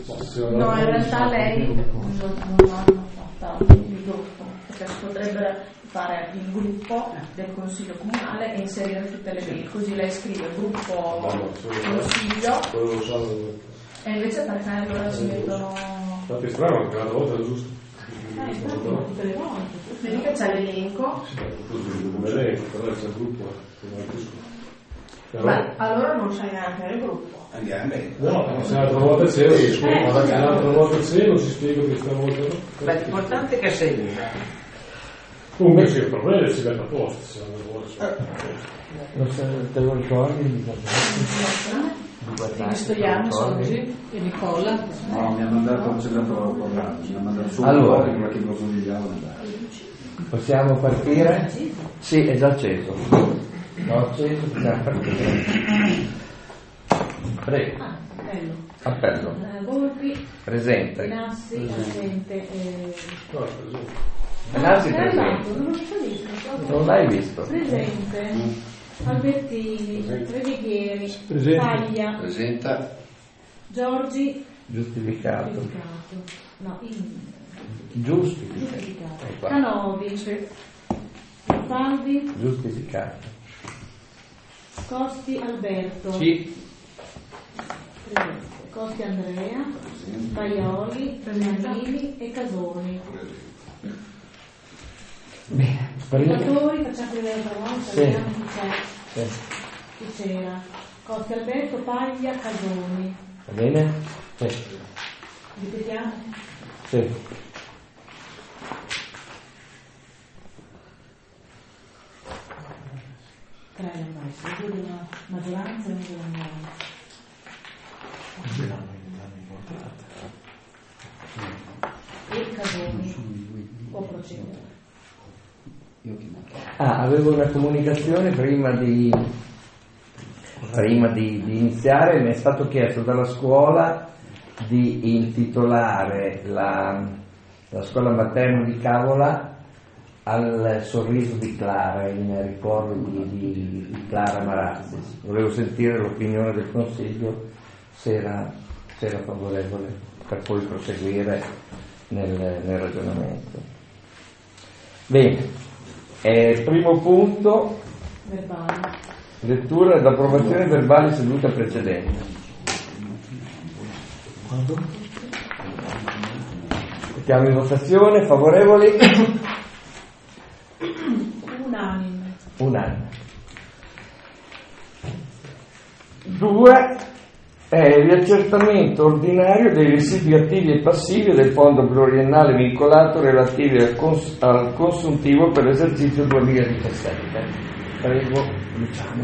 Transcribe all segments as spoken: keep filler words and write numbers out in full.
No, in realtà lei non, non ha fatto il gruppo, perché si potrebbe fare il gruppo del Consiglio Comunale e inserire tutte le mail, così lei scrive gruppo Consiglio e invece perché allora si mettono... Infatti è strano che una volta è giusto. Eh, tutte le volte. Vedi che c'è l'elenco. Sì, un elenco, però c'è il gruppo. Però... Beh, allora non c'è neanche nel gruppo. Andiamo. No, se l'altra volta c'è, lo si spiega, ma se l'altra volta c'è, lo si spiega che stavolta no. Beh, l'importante è che sei Comunque sì, il problema è che si mette a posto, se non vuole. Non se te lo ricordi? Quindi studiamo oggi e Nicola. No, mi ha mandato il segretore programma, mi ha mandato subito Allora, qualche cosa di diavolo. possiamo partire? Sì, è già acceso. L'ho acceso, possiamo partire. Prego. Ah, bello. Appello. Eh, Volpi, Presente. Nassi, assente. Eh... No, è presente. Nassi Ah, presente. esatto, non l'ho visto. Non l'hai visto? Presente. Albertini, Redighieri, Presente. Paglia, Presenta. Giorgi, Giustificato. giustificato. No, in... Giustificato. giustificato. Ecco. Canovi, Salvi, Giustificato. Costi Alberto. Sì. Presente. Costi Andrea, Baioli, Nannini e Casoni. Bene. Prima. Relatori, facciamo vedere una volta, Sì. vediamo chi c'è. Sì. Chi c'era? Costi Alberto, Paglia, Casoni. Va bene? Sì. Ripetiamo? Sì. Tre le maestri, due della maggioranza e uno della minoranza. E Casoni. Può procedere. Ah, avevo una comunicazione prima di, prima di, di iniziare. Mi è stato chiesto dalla scuola di intitolare la, la scuola materna di Cavola al sorriso di Clara, in ricordo di, di, di Clara Marazzi. Volevo sentire l'opinione del Consiglio, se era, se era favorevole, per poi proseguire nel, nel ragionamento. Bene. Eh, primo punto, Verbale. lettura ed approvazione verbale seduta precedente. Mettiamo in votazione, favorevoli? Unanime. Unanime. Due, è riaccertamento ordinario dei residui attivi e passivi del fondo pluriennale vincolato relativi al, cons- al consuntivo per l'esercizio duemiladiciassette. Prego, Luciano.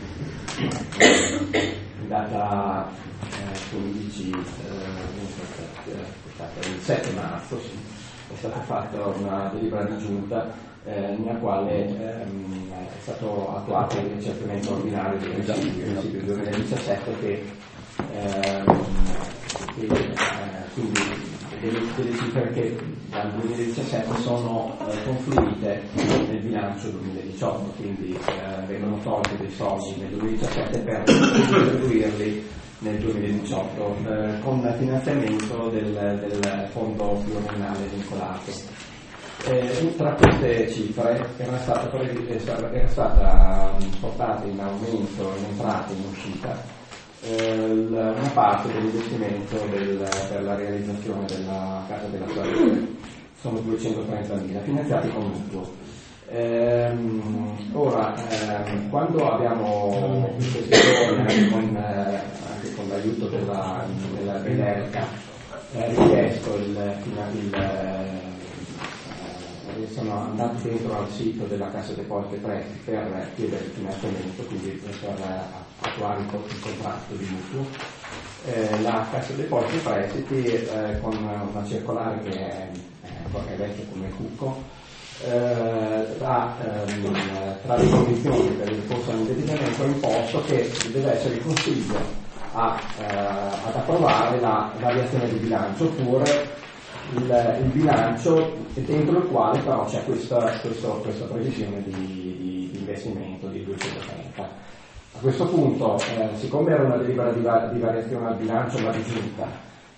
In data eh, quindici, eh, il sette marzo sì, è stata fatta una delibera di giunta eh, nella quale ehm, è stato attuato il riaccertamento ordinario dei residui duemiladiciassette che ehm, che, eh, quindi delle, delle cifre che dal duemiladiciassette sono eh, confluite nel bilancio duemiladiciotto, quindi eh, vengono tolti dei soldi nel duemiladiciassette per distribuirli nel duemiladiciotto eh, con finanziamento del, del fondo pluriennale vincolato. Eh, tra queste cifre era stata, era stata portata in aumento in entrata e in uscita eh, una parte dell'investimento del, per la realizzazione della Casa della Salute, sono duecentotrentamila finanziati con mutuo. Ehm, ora, ehm, quando abbiamo in questi giorni con, eh, anche con l'aiuto della, della Belerca eh, richiesto il, il, il sono andati dentro al sito della Cassa Depositi e Prestiti per chiedere il finanziamento, quindi per attuare il contratto di mutuo. Eh, la Cassa Depositi e Prestiti eh, con una circolare che è, è vecchia come il cucco eh, ha, ehm, tra le condizioni per il corso all'indebitamento ha imposto che deve essere il Consiglio a, eh, ad approvare la variazione di bilancio oppure Il, il bilancio dentro il quale però c'è questa, questa, questa previsione di, di, di investimento di duecentotrenta. A questo punto, eh, siccome era una delibera di, di variazione al bilancio ma di giunta,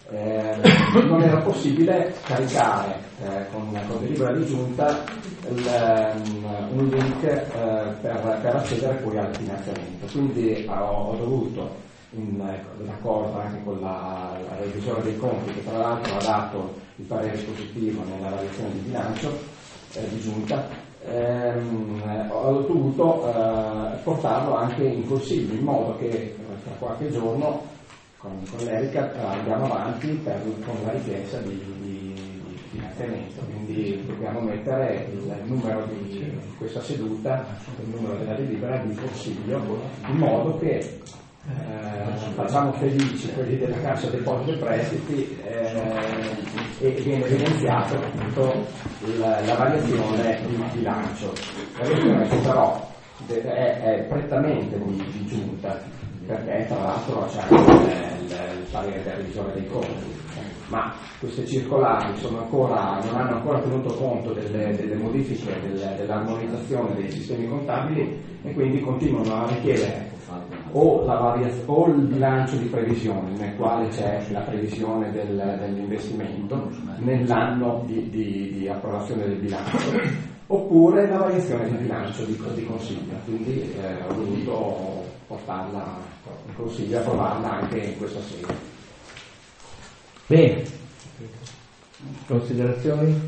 eh, non era possibile caricare eh, con, con delibera di giunta il, um, un link eh, per, per accedere poi al finanziamento. Quindi ho, ho dovuto, in accordo anche con la, la revisore dei conti, che tra l'altro ha dato il parere positivo nella variazione di bilancio eh, di giunta, ehm, ho dovuto eh, portarlo anche in consiglio, in modo che tra qualche giorno con, con l'Erica andiamo avanti per, con la richiesta di, di, di finanziamento. Quindi dobbiamo mettere il numero di, di questa seduta, il numero della delibera di consiglio, in modo che Eh, facciamo felici quelli della Cassa Depositi e Prestiti eh, e viene evidenziato appunto la, la variazione di bilancio. La variazione che però è, è prettamente di, di giunta, perché tra l'altro c'è anche il, il, il parere della revisione dei conti, ma queste circolari sono ancora, non hanno ancora tenuto conto delle, delle modifiche del, dell'armonizzazione dei sistemi contabili, e quindi continuano a richiedere o, la variaz- o il bilancio di previsione, nel quale c'è la previsione del, dell'investimento nell'anno di, di, di approvazione del bilancio, oppure la variazione di bilancio di, di consiglio. Quindi eh, ho voluto portarla in consiglio e approvarla anche in questa sede. Bene, considerazioni?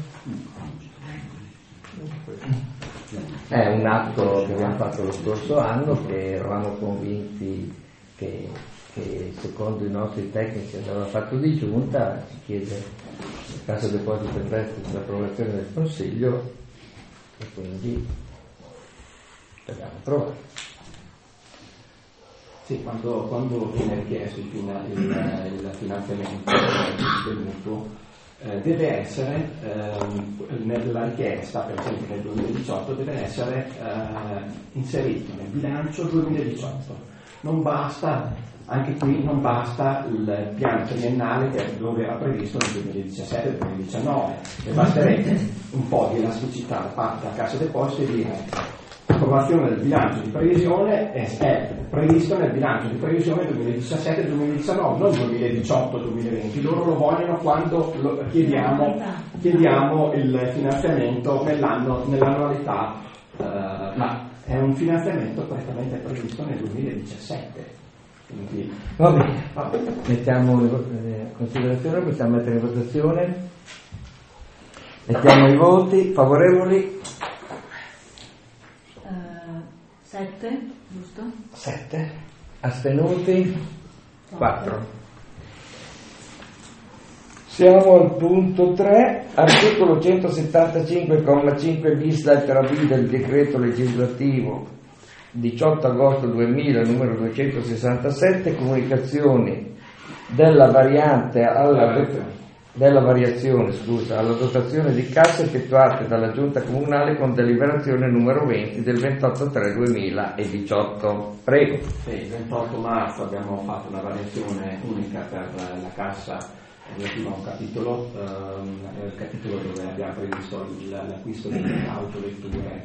È un atto che abbiamo fatto lo scorso anno, che eravamo convinti che, che secondo i nostri tecnici andava fatto di giunta. Si chiede in Cassa Depositi e Prestiti l'approvazione del Consiglio e quindi dobbiamo approvare. Sì, quando, quando viene richiesto il, il, il finanziamento del mutuo, eh, deve essere, eh, nella richiesta, per esempio nel duemiladiciotto, deve essere eh, inserito nel bilancio duemiladiciotto. Non basta, anche qui non basta il piano triennale che dove era previsto nel duemiladiciassette duemiladiciannove, e basterebbe un po' di elasticità da parte della Cassa Depositi e dire l'approvazione del bilancio di previsione è, è previsto nel bilancio di previsione duemiladiciassette duemiladiciannove, non duemiladiciotto duemilaventi. Loro lo vogliono quando lo chiediamo, chiediamo il finanziamento nell'anno, nell'annualità, eh, ma è un finanziamento prettamente previsto nel duemiladiciassette. Quindi, va bene, va bene. Mettiamo in considerazione, possiamo mettere in votazione, mettiamo i voti favorevoli. sette, giusto? sette. Astenuti? quattro. Siamo al punto tre, articolo centosettantacinque comma cinque bis lettera B del decreto legislativo diciotto agosto duemila numero duecentosessantasette, comunicazioni della variante alla della variazione scusa, alla dotazione di cassa effettuate dalla Giunta Comunale con deliberazione numero venti del ventotto tre duemiladiciotto. Prego. Sì, il ventotto marzo abbiamo fatto una variazione unica per la cassa relativa a un capitolo, ehm, il capitolo dove abbiamo previsto l'acquisto delle autovetture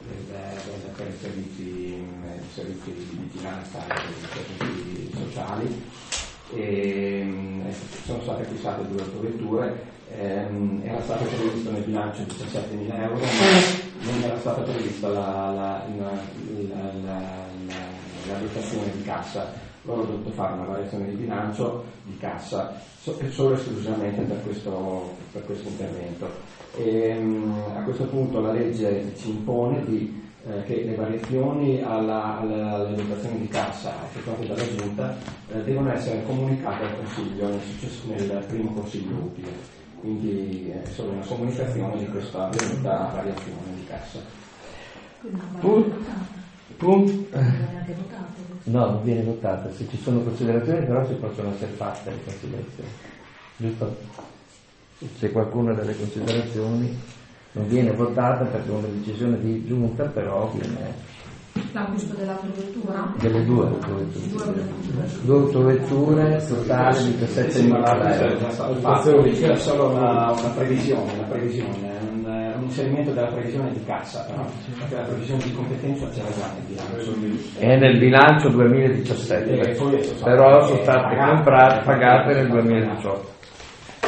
per i servizi, i servizi di vigilanza e i servizi sociali. E sono state acquistate due autovetture, ehm, era stato previsto nel bilancio diciassettemila euro, ma non era stata prevista la, la, la, la, la, la dotazione di cassa. Loro hanno dovuto fare una variazione di bilancio di cassa solo e esclusivamente per questo, per questo intervento. E, a questo punto la legge ci impone di Eh, che le variazioni alla, alla, alla dotazione di cassa effettuate dalla Giunta eh, devono essere comunicate al Consiglio nel, nel primo Consiglio utile, quindi è solo una comunicazione di questa venuta variazione di cassa. Punto. Punto. No, non viene votata, se ci sono considerazioni però si possono essere fatte le considerazioni, giusto? Se qualcuna delle considerazioni non viene votata perché è una decisione di giunta, però viene l'acquisto dell'autovettura delle due autovetture due autovetture totale diciassettemila euro. È solo una, una previsione, una previsione un, un inserimento della previsione di cassa, però perché la previsione di competenza c'era già nel bilancio. È nel bilancio duemiladiciassette, però sono state comprate, pagate nel duemiladiciotto.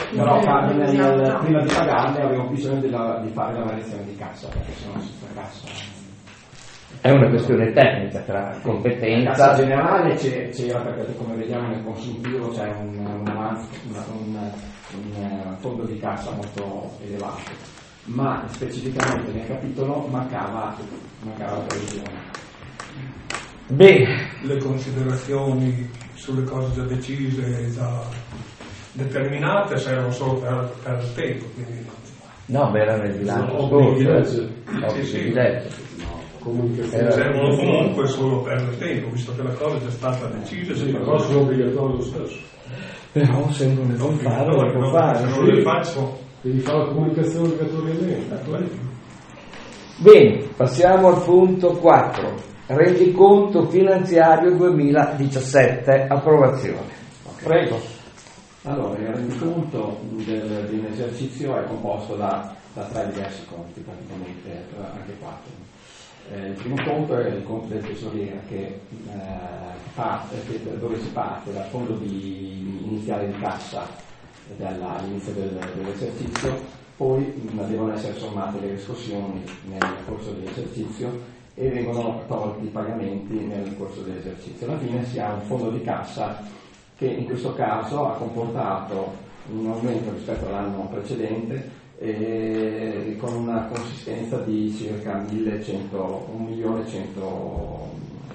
però fa- nel- nel- prima di pagarle avevo bisogno della- di fare la variazione di cassa, perché se no senza cassa. È una questione tecnica tra La competenza. cassa generale c'è- c'era, perché come vediamo nel consuntivo c'è un, un, avanzo- una- un- un fondo di cassa molto elevato, ma specificamente nel capitolo mancava, mancava la previsione. Bene, Le considerazioni sulle cose già decise, già determinate, servono solo per, per il tempo, quindi no, ma era nel bilancio No, scorso. obblighi di legge. Obblighi Sì, sì. di legge. Comunicazione. Era- servono comunque solo per il tempo, visto che la cosa è già stata decisa. Sì, si però fa- sono obbligatorio lo stesso. Però se non le può fare, no, le può no, fare. se non sì. le faccio, Devi fare la comunicazione obbligatoriamente. Bene, passiamo al punto quattro. Rendiconto finanziario duemiladiciassette. Approvazione. Prego. Allora, il rendiconto del, di un esercizio è composto da, da tre diversi conti, praticamente eh, anche quattro. Eh, il primo conto è il conto del tesoriere, che, eh, parte, che- dove si parte dal fondo di, iniziale di cassa dalla- all'inizio del, dell'esercizio, poi mh, devono essere sommate le riscossioni nel corso dell'esercizio e vengono tolti i pagamenti nel corso dell'esercizio. Alla fine si ha un fondo di cassa che in questo caso ha comportato un aumento rispetto all'anno precedente eh, con una consistenza di circa un milione centomila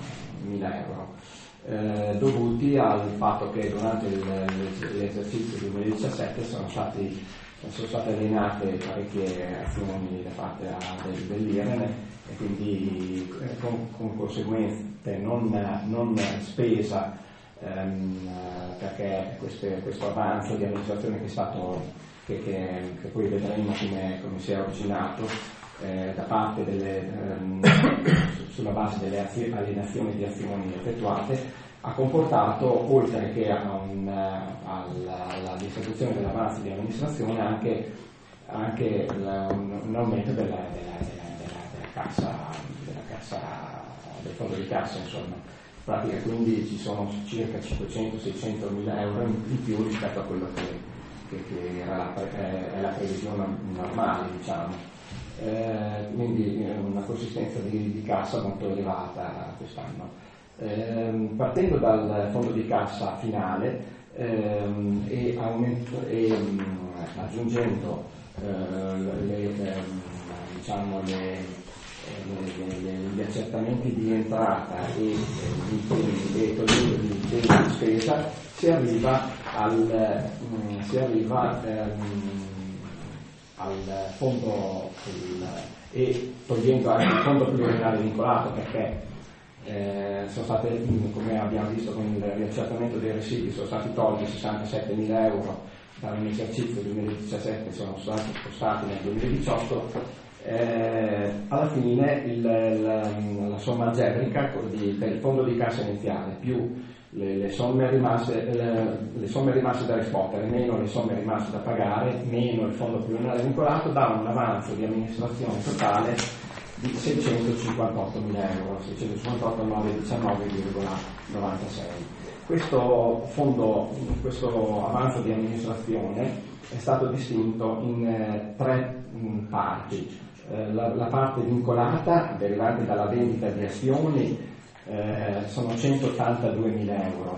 euro, eh, dovuti al fatto che durante il, l'esercizio duemiladiciassette sono, stati, sono state allenate parecchie azioni da parte del, dell'I R N e quindi eh, con, con conseguenze non, non spesa, ehm, perché queste, questo avanzo di amministrazione che è stato che, che, che poi vedremo come, come si è originato eh, da parte delle ehm, sulla base delle azio- alienazioni di azioni effettuate, ha comportato, oltre che a un, alla, alla distribuzione dell'avanzo di amministrazione, anche, anche la, un, un aumento della, della, della, della, della cassa della cassa del fondo di cassa, insomma. In pratica quindi ci sono circa cinquecento seicento mila euro in, in più rispetto a quello che, che, che era la, è la previsione normale, diciamo. Eh, quindi una consistenza di, di cassa molto elevata quest'anno. Eh, partendo dal fondo di cassa finale ehm, e, aumento, e um, aggiungendo eh, le, ehm, diciamo le, le, le, gli accertamenti di entrata e eh, gli impegni e togliendo gli impegni di spesa, si arriva al um, si arriva ehm, al fondo il, e togliendo anche il fondo pluriennale vincolato, perché eh, sono state, come abbiamo visto con il riaccertamento dei residui, sono stati tolti sessantasette mila euro dall'esercizio duemiladiciassette, sono stati spostati nel duemiladiciotto. Eh, alla fine il, il, la somma algebrica di, per il fondo di cassa iniziale più le, le, somme rimaste, le, le somme rimaste da riscuotere meno le somme rimaste da pagare meno il fondo pluriennale vincolato dà un avanzo di amministrazione totale di seicentocinquantottomila euro, seicentocinquantottomila virgola novantasei. Questo fondo, questo avanzo di amministrazione è stato distinto in eh, tre mh, parti. Eh, la, la parte vincolata derivante dalla vendita di azioni eh, sono centottantaduemila euro.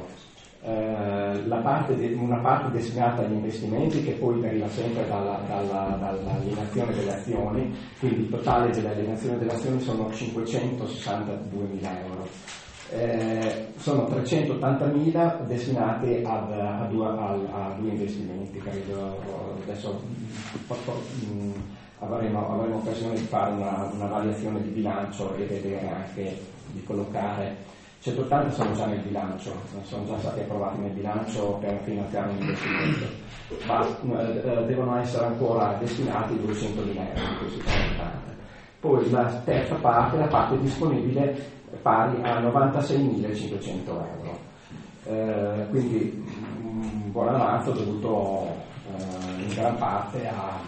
Eh, la parte de, una parte destinata agli investimenti che poi deriva sempre dalla, dalla, dall'alienazione delle azioni, quindi il totale delle alienazioni delle azioni sono cinquecentosessantaduemila euro. Eh, sono trecentottantamila destinati ad, a, due, a, a due investimenti, credo. Adesso mh, avremo, avremo occasione di fare una, una variazione di bilancio e vedere anche di collocare. centottanta sono già nel bilancio, sono già stati approvati nel bilancio per finanziare un investimento, ma eh, devono essere ancora destinati duecentomila euro di questi centottanta. Poi la terza parte, la parte disponibile, pari a novantaseimilacinquecento euro. Eh, quindi un buon avanzo dovuto eh, in gran parte a,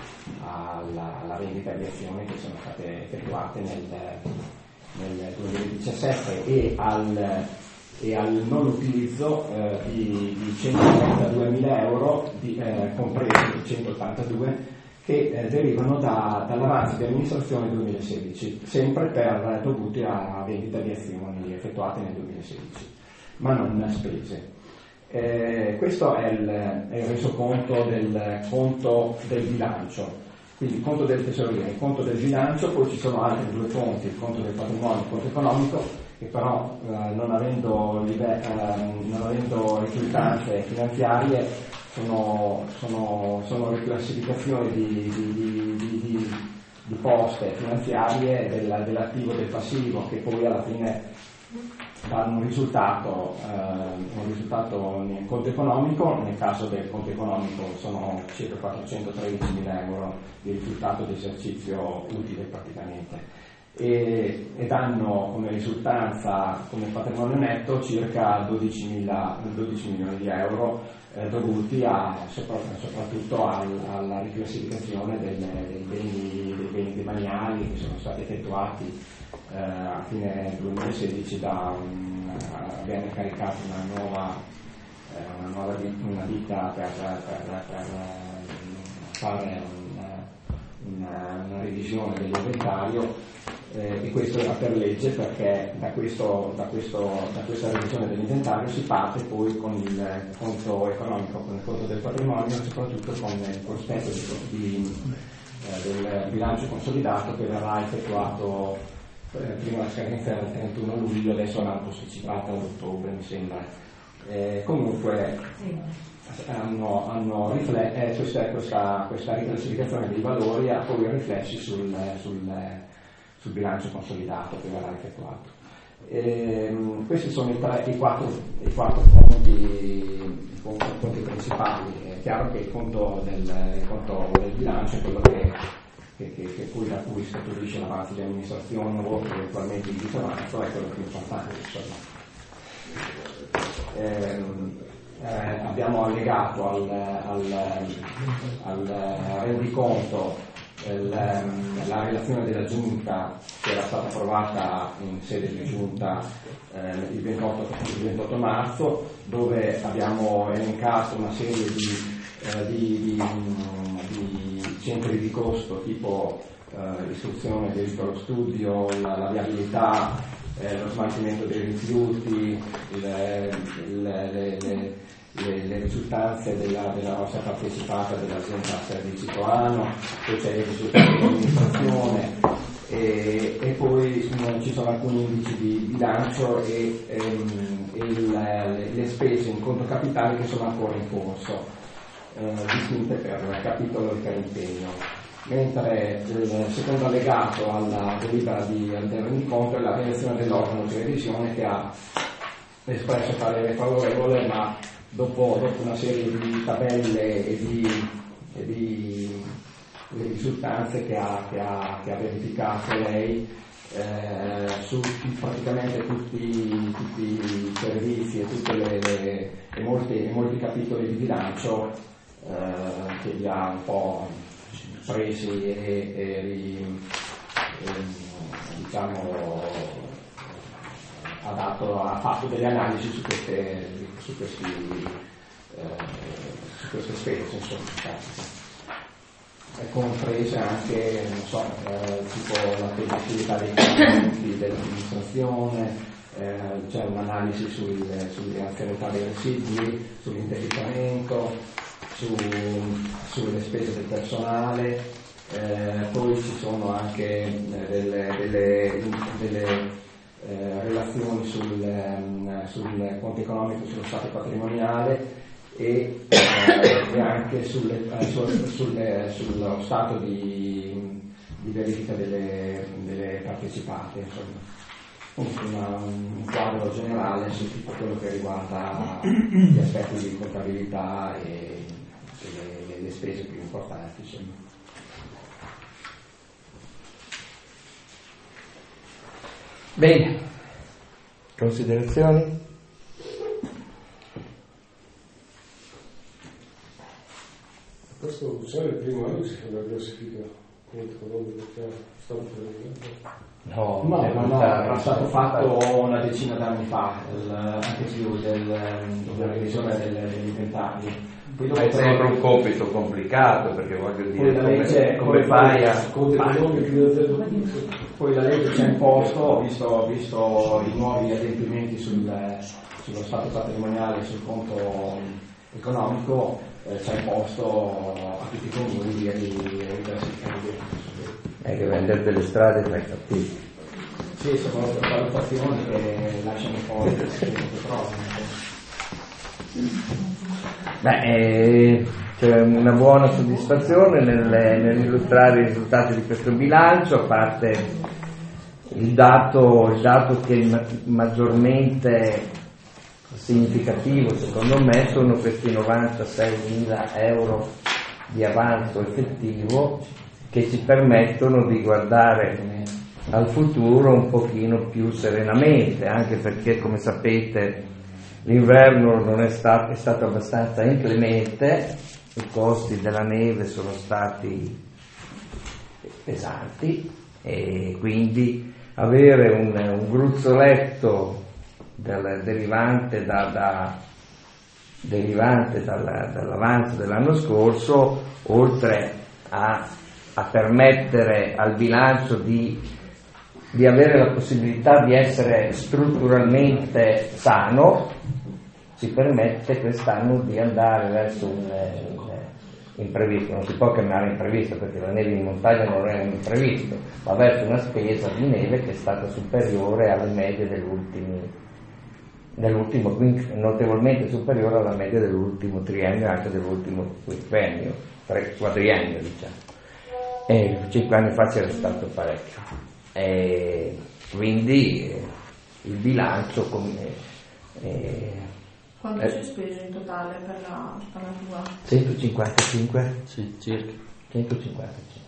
a alla, alla vendita di azioni che sono state effettuate nel, nel duemiladiciassette e al, e al non utilizzo eh, di, di centotrentaduemila euro, di, eh, compresi i centottantadue, che eh, derivano da, dall'avanzo di amministrazione duemilasedici, sempre per dovuti a vendita di azioni effettuate nel duemilasedici, ma non spese. Eh, questo è il, è il resoconto del conto del bilancio, quindi il conto del tesoreria, il conto del bilancio. Poi ci sono altri due conti, il conto del patrimonio e il conto economico, che però eh, non avendo, live- eh, non avendo risultanze finanziarie sono, sono, sono riclassificazioni di, di, di, di, di, di poste finanziarie della, dell'attivo e del passivo, che poi alla fine danno un risultato, eh, un risultato nel conto economico. Nel caso del conto economico sono circa quattrocentotredicimila euro di risultato di esercizio utile praticamente, e, e danno come risultanza, come patrimonio netto, circa dodici milioni di euro eh, dovuti a, soprattutto al, alla riclassificazione dei, dei, beni, dei beni demaniali che sono stati effettuati Eh, a fine duemilasedici da un, abbiamo incaricato una nuova, eh, una nuova una ditta per, per, per fare una, una, una revisione dell'inventario, eh, e questo era per legge, perché da, questo, da, questo, da questa revisione dell'inventario si parte poi con il conto economico, con il conto del patrimonio, soprattutto con il prospetto di, di, eh, del bilancio consolidato, che verrà effettuato prima la scadenza era il trentuno luglio, adesso l'hanno posticipata ad ottobre, mi sembra. Eh, comunque hanno, hanno rifle- eh, questa, questa, questa riclassificazione dei valori ha poi riflessi sul, sul, sul bilancio consolidato che verrà effettuato. Eh, questi sono i, tre, i, quattro, i quattro conti, i conti principali. È chiaro che il conto del, il conto del bilancio è quello che Che, che, che poi da cui scaturisce l'avanzo di amministrazione o eventualmente il disavanzo, è quello più importante. Eh, eh, abbiamo allegato al, al, al rendiconto il, la relazione della Giunta, che era stata approvata in sede di Giunta eh, il, ventotto, il ventotto marzo, dove abbiamo elencato una serie di, eh, di, di, di centri di costo tipo eh, istruzione, diritto allo studio, la, la viabilità, eh, lo smaltimento dei rifiuti, le, le, le, le, le risultanze della, della nostra partecipata dell'azienda Servizi Toano, poi c'è i risultati dell'amministrazione, e, e poi no, ci sono alcuni indici di bilancio e, ehm, e il, le, le spese in conto capitale che sono ancora in corso, Eh, distinte per capitolo e per impegno, mentre il secondo allegato alla delibera di, del rendiconto è la relazione dell'organo di revisione, che ha espresso parere favorevole, ma dopo, dopo una serie di tabelle e di, e di le risultanze che ha, che ha, che ha verificato lei eh, su praticamente tutti, tutti i servizi e tutti le, le, e molti, e molti capitoli di bilancio, Eh, che li ha un po' presi e, e, e, e diciamo ha, dato, ha fatto delle analisi su queste, su questi, eh, su queste spese, insomma, è comprese anche, non so, eh, tipo la tempestività dei conti dell'amministrazione, eh, c'è un'analisi sul, sull'anzianità dei residui, sull'indebitamento, Su, sulle spese del personale, eh, poi ci sono anche eh, delle, delle, delle eh, relazioni sul, um, sul conto economico, sullo stato patrimoniale e, eh, e anche sulle, eh, sul, sulle, sullo stato di, di verifica delle, delle partecipate, insomma. Una, un quadro generale su tutto quello che riguarda gli aspetti di contabilità e Le, le spese più importanti, insomma. Bene, considerazioni? Questo c'è il primo anno si fa la classifica No, No, è no, no, venuta- era stato fatto una decina d'anni fa, il- anche più del, della revisione delle- degli inventari. Poi dopo È però- sempre un compito complicato, perché voglio Poi dire, la come, legge- come poi- fai a... Poi la legge ci ha imposto, visto, visto i nuovi adempimenti sul, sullo stato patrimoniale e sul conto economico, eh, ci ha imposto a tutti i comuni di diversificare. È che vendere delle strade tra i cattivi. Sì, sono valutazioni che lasciano fuori il petrolio. Beh, eh, c'è una buona soddisfazione nel- nell'illustrare i risultati di questo bilancio, a parte il dato, il dato che ma- maggiormente significativo secondo me sono questi novantaseimila euro di avanzo effettivo che ci permettono di guardare al futuro un pochino più serenamente, anche perché, come sapete, l'inverno non è stato, è stato abbastanza inclemente, i costi della neve sono stati pesanti e quindi avere un, un gruzzoletto del, derivante, da, da, derivante dalla, dall'avanzo dell'anno scorso, oltre a, a permettere al bilancio di, di avere la possibilità di essere strutturalmente sano, ci permette quest'anno di andare verso un, un imprevisto. Non si può chiamare imprevisto perché la neve in montagna non è un imprevisto, ma verso una spesa di neve che è stata superiore alle medie dell'ultimo, dell'ultimo notevolmente superiore alla media dell'ultimo triennio e anche dell'ultimo quinquennio, tre quadriennio diciamo. E cinque anni fa c'era stato parecchio. E quindi eh, il bilancio come eh, Quanto Eh. si è speso in totale per la, per la tua? centocinquantacinque? Sì, circa. centocinquantacinque.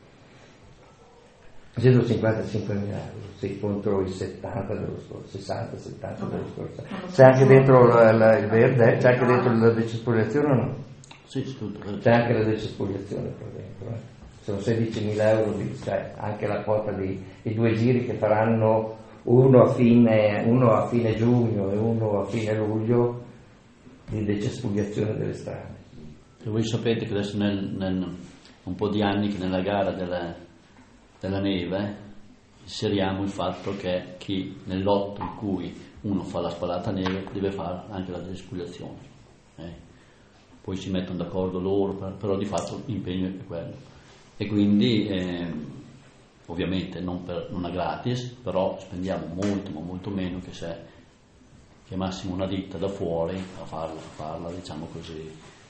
centocinquantacinquemila euro, sì, contro i settanta dello scorso, sessanta settanta dello scorso. C'è anche dentro la- la- il verde? C'è anche dentro la decespoliazione o no? Sì, c'è tutto. C'è anche la decespoliazione qua dentro, eh. Sono sedicimila euro, di, cioè anche la quota di i due giri che faranno uno a fine, uno a fine giugno e uno a fine luglio di decespugliazione delle strade. E voi sapete che adesso nel, nel, un po' di anni che nella gara della, della neve inseriamo il fatto che chi nel lotto in cui uno fa la spalata neve deve fare anche la decespugliazione. Eh. Poi si mettono d'accordo loro, per- però di fatto l'impegno è quello. E quindi eh, ovviamente non, per, non a gratis, però spendiamo molto ma molto meno che se chiamassimo una ditta da fuori a farla, a farla diciamo così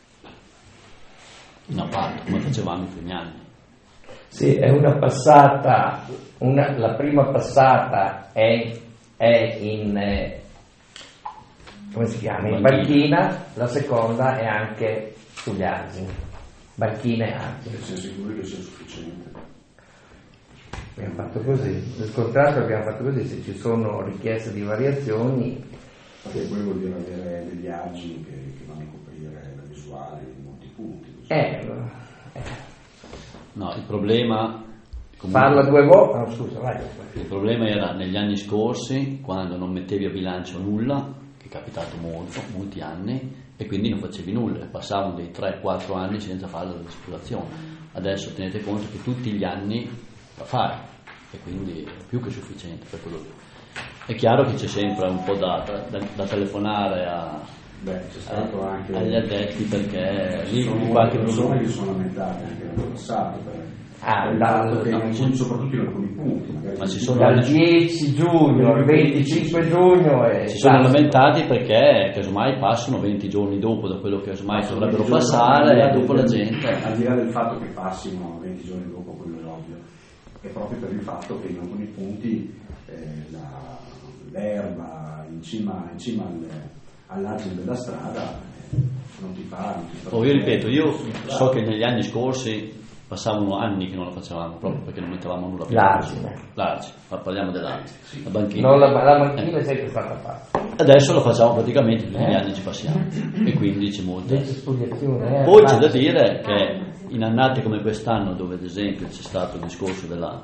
in appalto come facevamo i primi anni. Sì, è una passata, una, la prima passata è, è in, eh, come si chiama? In banchina, la seconda è anche sugli argini, banchina e argini. Siamo sicuri che sia sufficiente? Abbiamo fatto così, nel contratto abbiamo fatto così, se ci sono richieste di variazioni. Perché poi vuol dire avere degli argini che, che vanno a coprire la visuale in molti punti. così. Eh, eh, No, il problema comunque, farla due volte, no scusa, vai. il problema era negli anni scorsi quando non mettevi a bilancio nulla, che è capitato molto, molti anni, e quindi non facevi nulla, e passavano dei tre quattro anni senza fare la disposizione. Adesso tenete conto che tutti gli anni la fai, e quindi è più che sufficiente per quello lì. È chiaro che c'è sempre un po' da, da, da telefonare a, Beh, c'è stato a- anche agli addetti perché lì sono in qualche persone che sono lamentate anche nel passato per, Ah, per il da- fatto che no, in alcuni- soprattutto in alcuni punti magari Ma ci tutti- sono Dal dieci giugno al venticinque giugno e si sono lamentati perché casomai passano venti giorni dopo da quello che casomai dovrebbero Al di là passare e del- dopo la gente al di là del fatto che passino venti giorni dopo, quello è ovvio, è proprio per il fatto che in alcuni punti eh, la- l'erba in cima, in cima al, all'argine della strada eh, non ti fa, non ti fa Oh, io ripeto, io so che negli anni scorsi passavano anni che non la facevamo proprio perché non mettevamo nulla più. L'argine. L'argine, ma parliamo dell'argine, la banchina. Non la, la banchina è sempre stata fatta. Adesso lo facciamo praticamente tutti gli anni, ci passiamo e quindi c'è molta. Eh, Poi c'è da dire che in annate come quest'anno, dove ad esempio c'è stato il discorso della,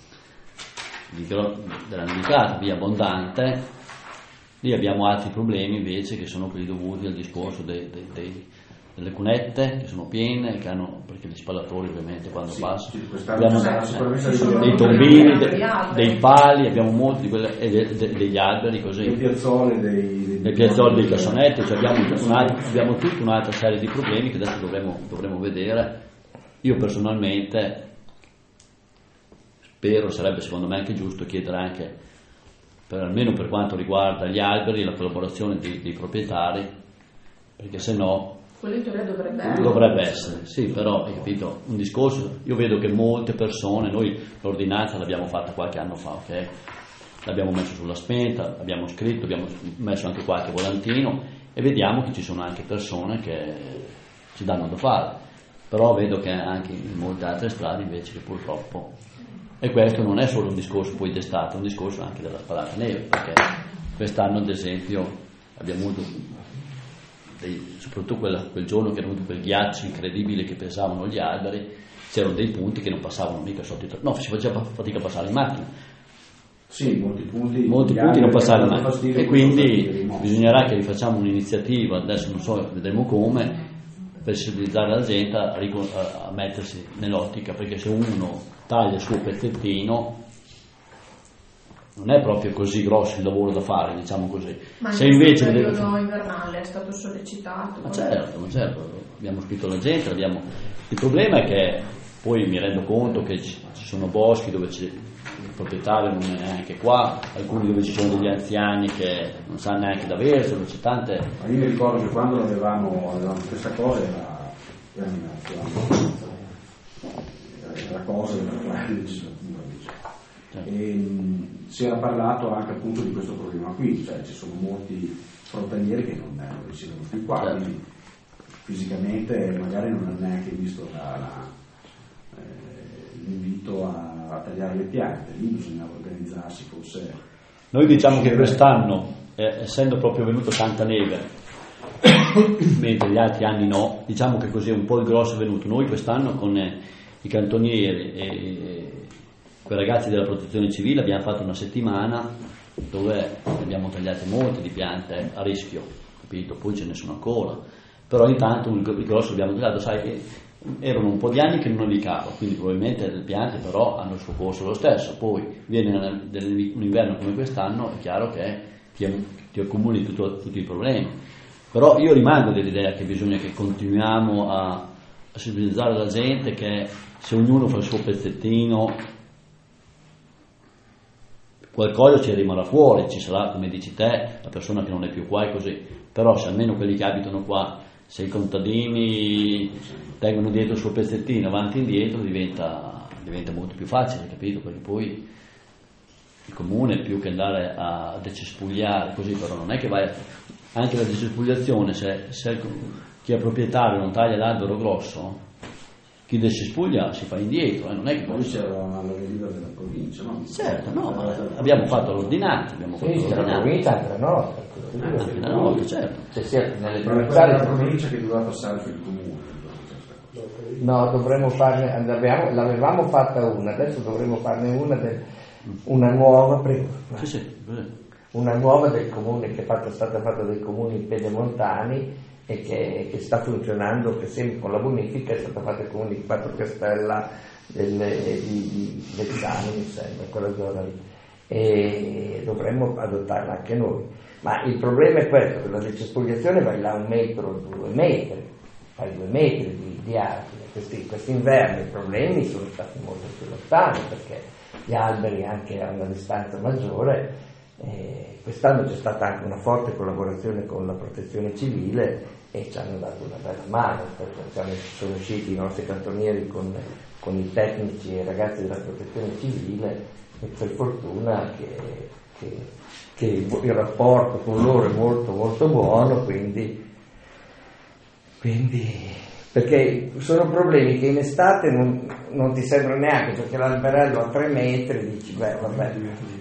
di, della nubità via abbondante, lì abbiamo altri problemi invece che sono quelli dovuti al discorso dei, dei, dei delle cunette che sono piene, che hanno, perché gli spallatori ovviamente quando sì, passano, sì, abbiamo dei tombini, de, dei pali, abbiamo molti di quelle, e de, de, degli alberi così, dei piazzoli, dei, dei piazzoli, dei cassonetti, cioè abbiamo, una, abbiamo tutta un'altra serie di problemi che adesso dovremo, dovremo vedere. Io personalmente spero, sarebbe secondo me anche giusto chiedere anche, per, almeno per quanto riguarda gli alberi, la collaborazione dei, dei proprietari, perché se no quello in teoria dovrebbe essere. Dovrebbe essere, sì, però hai capito, un discorso, io vedo che molte persone, noi l'ordinanza l'abbiamo fatta qualche anno fa, ok? L'abbiamo messo sulla spenta, abbiamo scritto, abbiamo messo anche qualche volantino e vediamo che ci sono anche persone che ci danno da fare, però vedo che anche in molte altre strade invece che purtroppo, e questo non è solo un discorso poi d'estate, è un discorso anche della spalata neve, perché quest'anno ad esempio abbiamo avuto Dei, soprattutto quel, quel giorno che era venuto quel ghiaccio incredibile che pesavano gli alberi, c'erano dei punti che non passavano mica sotto i tra... no, si faceva fatica a passare in macchina, sì, molti punti, molti punti non passavano in macchina e quindi bisognerà che rifacciamo un'iniziativa, adesso non so, vedremo come, per sensibilizzare la gente a, a, a mettersi nell'ottica, perché se uno taglia il suo pezzettino non è proprio così grosso il lavoro da fare, diciamo così. Ma se in invece questo deve... periodo invernale è stato sollecitato. Ma certo, ma certo, abbiamo scritto alla gente, abbiamo... il problema è che poi mi rendo conto che ci sono boschi dove c'è... il proprietario non è neanche qua, alcuni dove ci sono degli anziani che non sanno neanche da averselo, c'è tante... Ma io mi ricordo che quando avevamo, avevamo questa cosa era, era, era, era cosa della legislatura, e si era parlato anche appunto di questo problema qui, cioè ci sono molti frontalieri che non risiedono più qua, certo. Quindi fisicamente magari non hanno neanche visto la, la, eh, l'invito a, a tagliare le piante, lì bisognava organizzarsi forse. Noi diciamo che quest'anno, eh, essendo proprio venuto tanta neve, mentre gli altri anni no, diciamo che così un po' il grosso è venuto. Noi quest'anno con eh, i cantonieri e quei ragazzi della protezione civile abbiamo fatto una settimana dove abbiamo tagliate molte di piante a rischio, capito? Poi ce ne sono ancora, però intanto il grosso abbiamo tagliato, sai che erano un po' di anni che non nevicava, quindi probabilmente le piante però hanno il suo corso lo stesso, poi viene un inverno come quest'anno, è chiaro che ti, ti accumuli tutto, tutti i problemi, però io rimango dell'idea che bisogna che continuiamo a, a sensibilizzare la gente che se ognuno fa il suo pezzettino qualcosa ci rimarrà fuori, ci sarà, come dici te, la persona che non è più qua e così, però se almeno quelli che abitano qua, se i contadini tengono dietro il suo pezzettino avanti e indietro, diventa, diventa molto più facile, capito? Perché poi il comune, più che andare a decespugliare così, però non è che vai a, anche la decespugliazione, se, se chi è proprietario non taglia l'albero grosso, chi decespuglia si fa indietro, eh? Non è che poi c'era la delibera della provincia, no? Certo, no, ma abbiamo fatto l'ordinanza, abbiamo fatto sì, l'ordinanza. La provincia anche la nostra, anche la nostra, certo. Se sia nelle provincia della provincia che doveva passare sul comune. No, dovremmo farne, abbiamo, l'avevamo fatta una, adesso dovremmo farne una del, una nuova, prego. Sì, sì, una nuova del comune che è fatta, è stata fatta dai comuni pedemontani e che, che sta funzionando, che sempre con la bonifica è stata fatta il comune di Quattro Castella del, di, di Vezzano, mi sembra, quella zona lì, e dovremmo adottarla anche noi. Ma il problema è questo, che la decespugliazione vai là un metro, due metri, fai due metri di, di argine. Questi, quest'inverno i problemi sono stati molto più lontani perché gli alberi anche a una distanza maggiore. Eh, quest'anno c'è stata anche una forte collaborazione con la protezione civile e ci hanno dato una bella mano, perché siamo, sono usciti i nostri cantonieri con, con i tecnici e i ragazzi della protezione civile e per fortuna che, che, che il rapporto con loro è molto molto buono, quindi, quindi perché sono problemi che in estate non, non ti sembra neanche, perché l'alberello a tre metri dici beh vabbè,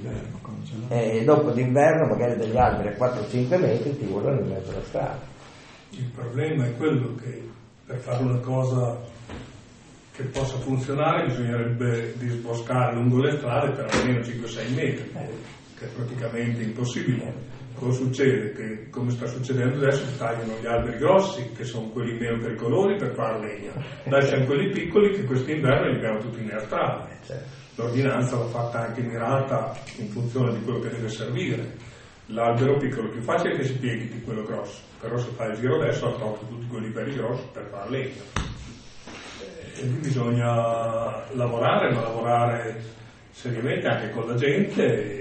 e dopo d'inverno magari degli alberi a quattro cinque metri ti volano in mezzo alla strada. Il problema è quello che per fare una cosa che possa funzionare bisognerebbe disboscare lungo le strade per almeno cinque sei metri, che è praticamente impossibile. Cosa succede? Che come sta succedendo adesso si tagliano gli alberi grossi, che sono quelli meno pericolosi, per fare legna, lasciano quelli piccoli che quest'inverno li abbiamo tutti nella strada. L'ordinanza va fatta anche mirata in funzione di quello che deve servire. L'albero piccolo è più facile che si pieghi di quello grosso, però se fai il giro adesso ha tolto tutti quelli belli grossi per fare legna. E bisogna lavorare, ma lavorare seriamente anche con la gente, e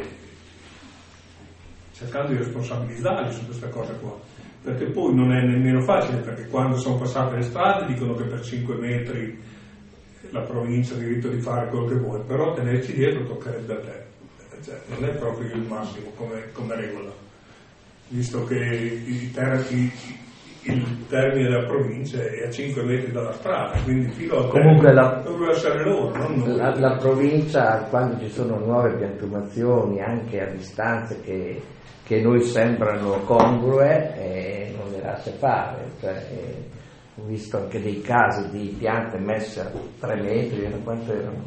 cercando di responsabilizzarli su questa cosa qua, perché poi non è nemmeno facile, perché quando sono passate le strade dicono che per cinque metri la provincia ha diritto di fare quello che vuoi, però tenerci dietro toccherebbe a te, cioè, non è proprio il massimo come, come regola, visto che i termini, il termine della provincia è a cinque metri dalla strada, quindi fino a comunque la, dovrebbe essere loro, non noi. La, la provincia, quando ci sono nuove piantumazioni anche a distanze che, che noi sembrano congrue, eh, non le lascia fare, cioè, eh, ho visto anche dei casi di piante messe a tre metri, erano, quanto erano?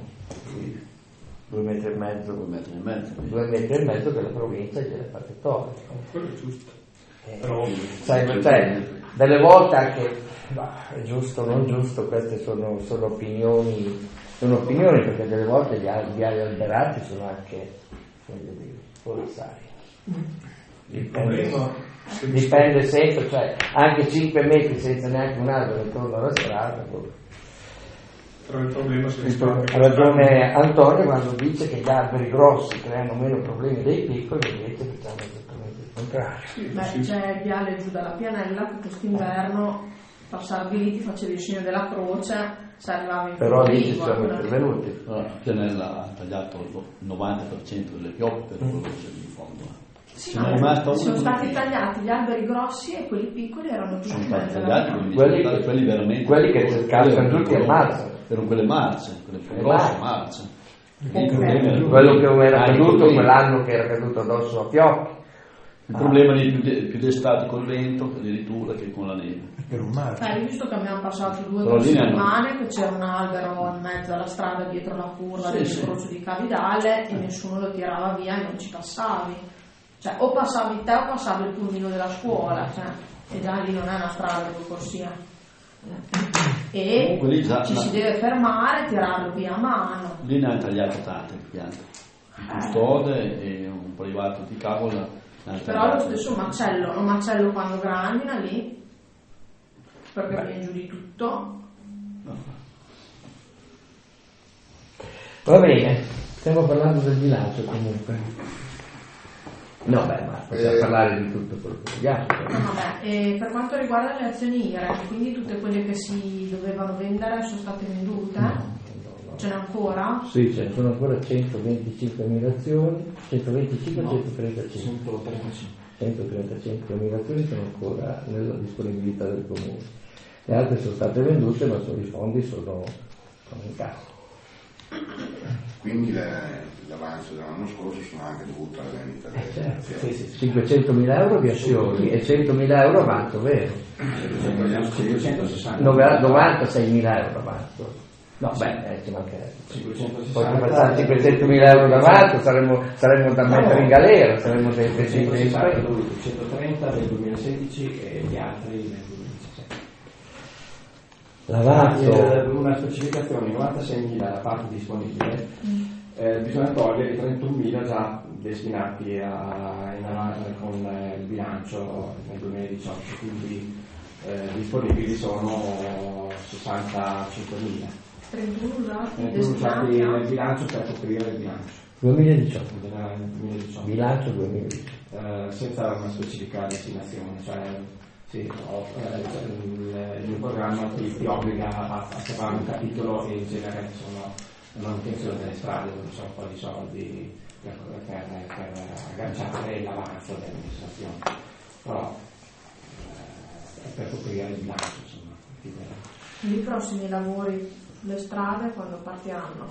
Due metri e mezzo, due metri e mezzo, due metri e mezzo che la provincia gliele fate togliere. Quello è giusto. Eh, Però, sai, cioè, delle volte anche, bah, è giusto o non giusto, queste sono, sono opinioni, sono opinioni perché delle volte gli viali alberati sono anche, voglio dire, fuorisari. Dipende, dipende sempre, cioè anche cinque metri senza neanche un albero intorno alla strada. Però il problema Ha ragione Antonio quando dice che gli alberi grossi creano meno problemi dei piccoli, invece facciamo esattamente il contrario. Beh, c'è il viale giù dalla Pianella che quest'inverno passavi lì, ti facevi il segno della croce, se arrivavi in però lì ci vivo, siamo allora- intervenuti. No, la Pianella ha tagliato il novanta per cento delle piogge per quello che c'è di fondo. Sì, Ce n'è ma rimasto sono uno. stati tagliati gli alberi grossi e quelli piccoli erano tutti Sono in stati mezzo alla tagliati, via. quindi Quelli- quelli, quelli veramente. quelli che si calzano tutti a marzo. Erano quelle marce, quelle più Le grosse marce. marce. Ok. Il problema era- Quello che era Ah, caduto quelli. quell'anno che era caduto addosso a Fiocchi. Il problema di più, de- più d'estate col vento addirittura che con la neve. Per un marzo. Eh, hai visto che abbiamo passato due o Però tre lì hanno- settimane che c'era un albero in mezzo alla strada dietro la curva Sì, del sì. incrocio di Cavidale e nessuno lo tirava via e non ci passavi. Cioè o passavi te o passavi il pulmino della scuola, cioè, e già lì non è una strada due corsia. E Comunque lì già- ci si deve fermare, tirarlo via a mano. Lì ne hanno tagliate tante di piante. Un custode e un privato di cavola. ne hanno Però lo tagliate. stesso macello, lo macello quando grandina lì, perché viene giù di tutto. Va bene, stiamo parlando del bilancio comunque. No, beh, ma possiamo Eh. parlare di tutto quello che vogliamo. No, vabbè, e per quanto riguarda le azioni I R E F, quindi tutte quelle che si dovevano vendere sono state vendute? Ce n'è ancora? Sì, ce ne sono ancora centoventicinquemila azioni, centoventicinque No, centotrentacinque. centotrentacinque. centotrentacinquemila azioni sono ancora nella disponibilità del comune. Le altre sono state vendute, ma sono, i fondi sono, sono in cassa. Quindi le- l'avanzo dell'anno scorso sono anche dovuto alla vendita delle Certo, azioni. sì, sì, cinquecentomila euro di azioni e centomila euro avanzo vero. cinquecentosessanta. novantaseimila euro avanzo. No, beh, eh, ci mancherebbe. Poi cinquecentosessanta. se facciamo cinquecentomila euro d'avanzo saremmo, saremmo da mettere in galera, saremmo dei dei- dei- centotrenta del duemilasedici e gli altri nel duemiladiciassette. L'avanzo. Eh, una specificazione, novantaseimila la parte disponibile, eh, bisogna togliere i trentunomila già destinati a, in avanti con eh, il bilancio nel duemiladiciotto, quindi eh, disponibili sono sessantacinquemila. trentuno usati, Eh, usati destinati nel a... bilancio per coprire il bilancio. duemiladiciotto. Nel duemiladiciotto. Bilancio duemiladiciotto. Eh, senza una specifica destinazione, cioè sì, ho, eh, il, il mio programma ti, ti obbliga a, a separare un capitolo e in genere sono la manutenzione delle strade dove sono un po' di soldi per, per, per agganciare l'avanzo dell'amministrazione, però eh, è per coprire il bilancio, insomma. I prossimi lavori sulle strade quando partiranno?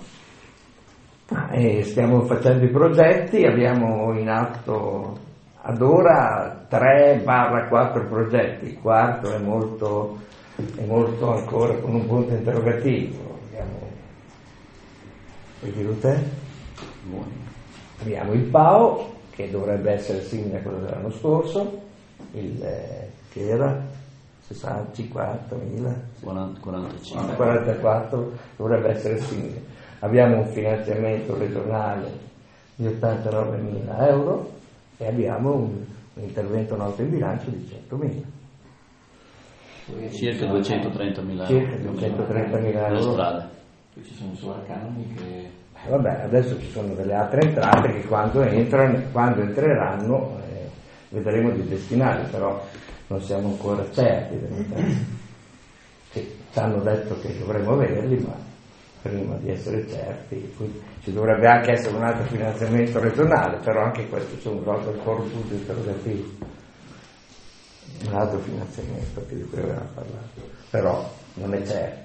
E stiamo facendo i progetti, abbiamo in atto ad ora tre quattro progetti, il quarto è molto, è molto ancora con un punto interrogativo. Abbiamo, vuoi dirlo te? Abbiamo il P A O che dovrebbe essere simile a quello dell'anno scorso, il, eh, che era sessanta, cinquantamila, quarantacinque. quarantaquattro, dovrebbe essere simile. Abbiamo un finanziamento regionale di ottantanovemila euro e abbiamo un, un intervento noto in bilancio di centomila. Circa duecentotrentamila Circa euro. duecentotrentamila Per le euro. strade. Poi ci sono sovraccanoni che... Eh, vabbè, adesso ci sono delle altre entrate che quando entrano, quando entreranno eh, vedremo di destinare, però non siamo ancora certi delle entrate. Sì, ci hanno detto che dovremmo averli, ma prima di essere certi poi ci dovrebbe anche essere un altro finanziamento regionale, però anche questo c'è un grosso ancora un punto interrogativo, un altro finanziamento che di cui avevamo parlato, però non è certo.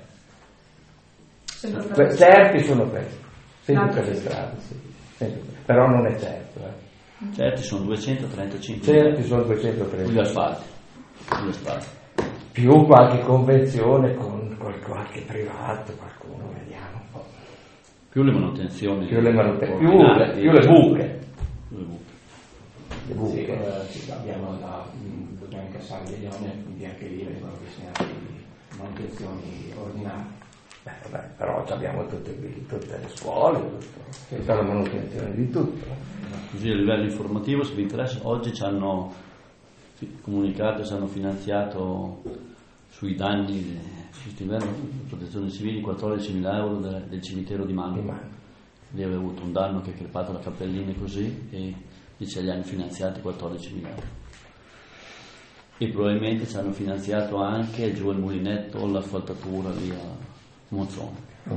Que- certi sono questi, sempre per le strade, sì. Sempre. Però non è certo. Eh. Certi sono duecentotrentacinque. Certi sono duecentotrenta. Più asfalti. Più asfalti. Più qualche convenzione con, con qualche privato, qualcuno, vediamo un po'. Più le manutenzioni. Più le manutenzioni, più, le, più le buche. Più le buche. Le buche. Sì, eh, sì, abbiamo da, mh, dobbiamo incassare degli oneri, quindi anche lì vengono destinati manutenzioni ordinarie. Beh, vabbè, però abbiamo tutte, tutte le scuole, tutto, tutta la manutenzione di tutto. Così a livello informativo, se vi interessa, oggi ci hanno comunicato, ci hanno finanziato sui danni quest'inverno protezione civile quattordicimila euro del, del cimitero di Mano. Lì aveva avuto un danno che ha crepato la cappellina così e dice gli hanno finanziati quattordicimila euro. E probabilmente ci hanno finanziato anche giù al mulinetto l'asfaltatura lì a Monzone. Mm.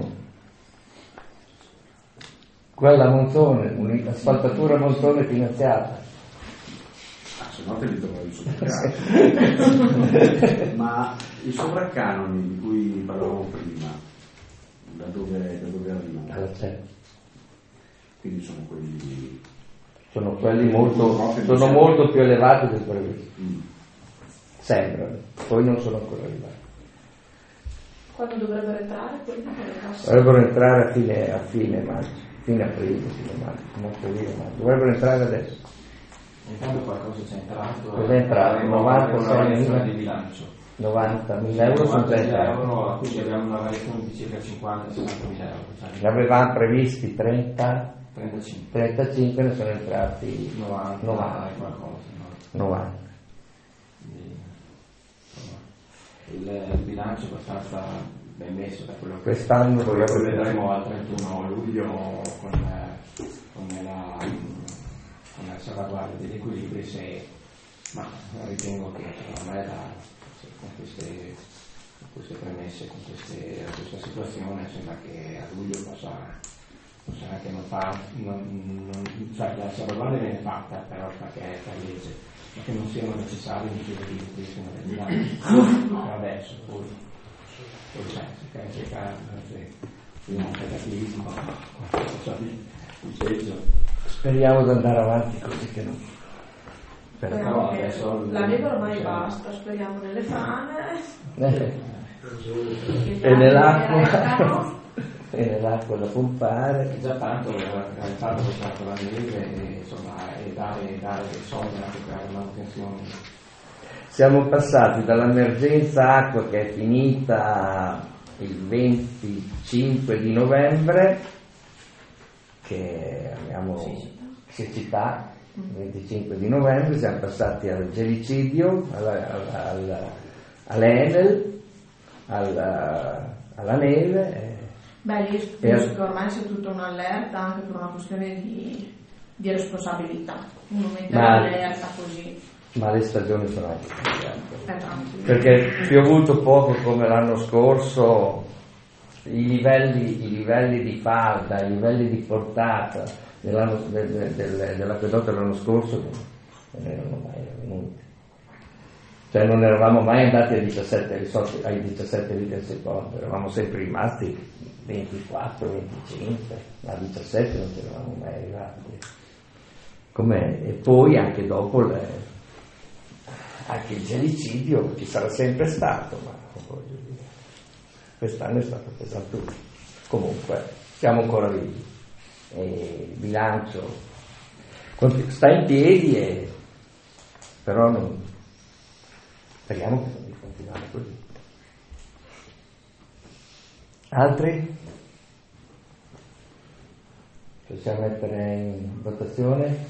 Quella Monzone, l'asfaltatura Monzone finanziata. Ah, se no te li trovo i Ma i sovraccanoni di cui parlavamo prima, da dove, da dove arrivano? Alla c'è. Quindi sono quelli... Sono quelli molto, sono molto più elevati del previsto. Mm. Sembrano, poi non sono ancora arrivati. Quando dovrebbero entrare quelli con le casse? Dovrebbero entrare a fine, a fine maggio, fine aprile, fine maggio, non so dire, ma dovrebbero entrare adesso. Intanto qualcosa c'è entrato. Cosa è entrato? novantasei di bilancio. novantamila euro sono già entrati. Euro, a cui abbiamo una variazione di circa cinquanta sessantamila euro. Cioè Ne avevamo previsti trenta, trentacinque. trentacinque, ne sono entrati novanta. novanta. Qualcosa, no? novanta. Il, il bilancio è abbastanza ben messo da quello che Quest'anno quello che dovrebbe vedremo al trentuno luglio con, con, la, con la salvaguardia degli equilibri, se, ma ritengo che ormai da, con, queste, con queste premesse, con queste, questa situazione sembra che a luglio possa, possa anche non fare, non, non, cioè la salvaguardia viene fatta però perché è per legge, ma che non siano necessari misure di ripristino del bilancio per adesso, poi poi c'è, se c'è il caso, se non c'è cattivismo, il peggio. Speriamo di andare avanti così che non. Però adesso la Lega ormai basta, speriamo nelle frane. Eh. E nell'acqua. E nell'acqua da pompare. Già tanto il fatto che c'è la neve e insomma e dare, dare soldi anche per la manutenzione. Siamo passati dall'emergenza acqua che è finita il venticinque di novembre, che abbiamo siccità, il venticinque di novembre, siamo passati al gelicidio, alla, alla, alla, all'Enel, alla, alla neve. Beh, io penso che ormai sia tutta un'allerta anche per una questione di, di responsabilità. Uno mette l'allerta così. Ma le stagioni sono anche cambiate. Perché piovuto poco come l'anno scorso, i livelli, i livelli di falda, i livelli di portata dell'anno, del, del, dell'acquedotto dell'anno scorso non erano mai venuti. Cioè non eravamo mai andati ai diciassette risorse, ai diciassette litri al secondo, eravamo sempre rimasti ventiquattro, venticinque, a diciassette non ci eravamo mai arrivati. Com'è? E poi anche dopo le, anche il gelicidio ci sarà sempre stato, ma voglio dire, quest'anno è stato pesante. Comunque siamo ancora vivi e il bilancio sta in piedi, e però non, speriamo che non di continuare così. Altri? Possiamo mettere in votazione?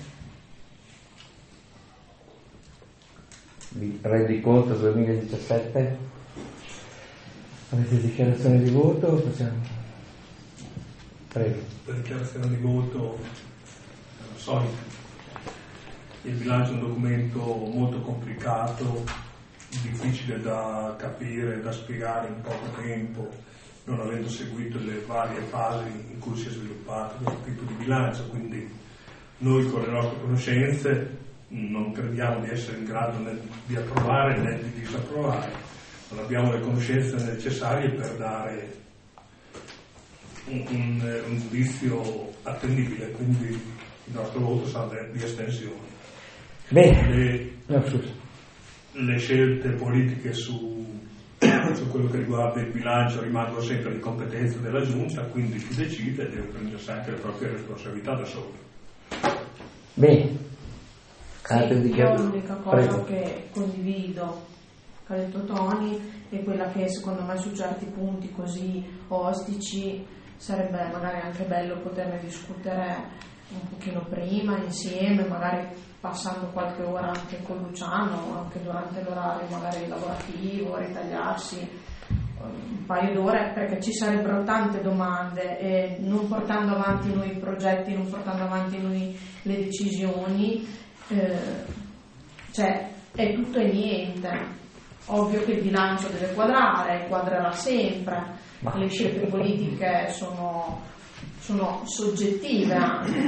Rendiconto duemiladiciassette? Avete dichiarazione di voto? Possiamo? Prego. La dichiarazione di voto è la solita. Il bilancio è un documento molto complicato, difficile da capire, da spiegare in poco tempo, non avendo seguito le varie fasi in cui si è sviluppato questo tipo di bilancio. Quindi noi con le nostre conoscenze non crediamo di essere in grado né di approvare né di disapprovare, non abbiamo le conoscenze necessarie per dare un, un, un giudizio attendibile, quindi il nostro voto sarà di estensione. Bene. Le, no, scusa. le scelte politiche su, su quello che riguarda il bilancio rimangono sempre di competenza della Giunta, quindi chi decide deve prendersi anche le proprie responsabilità da solo. Bene. Sì, io l'unica cosa Prego. che condivido che ha detto Tony è quella che secondo me su certi punti così ostici sarebbe magari anche bello poterne discutere un pochino prima, insieme, magari passando qualche ora anche con Luciano, anche durante l'orario magari lavorativo, ritagliarsi un paio d'ore, perché ci sarebbero tante domande e non portando avanti noi i progetti, non portando avanti noi le decisioni, eh, cioè è tutto e niente. Ovvio che il bilancio deve quadrare, quadrerà sempre, ma le scelte politiche sono, sono soggettive anche.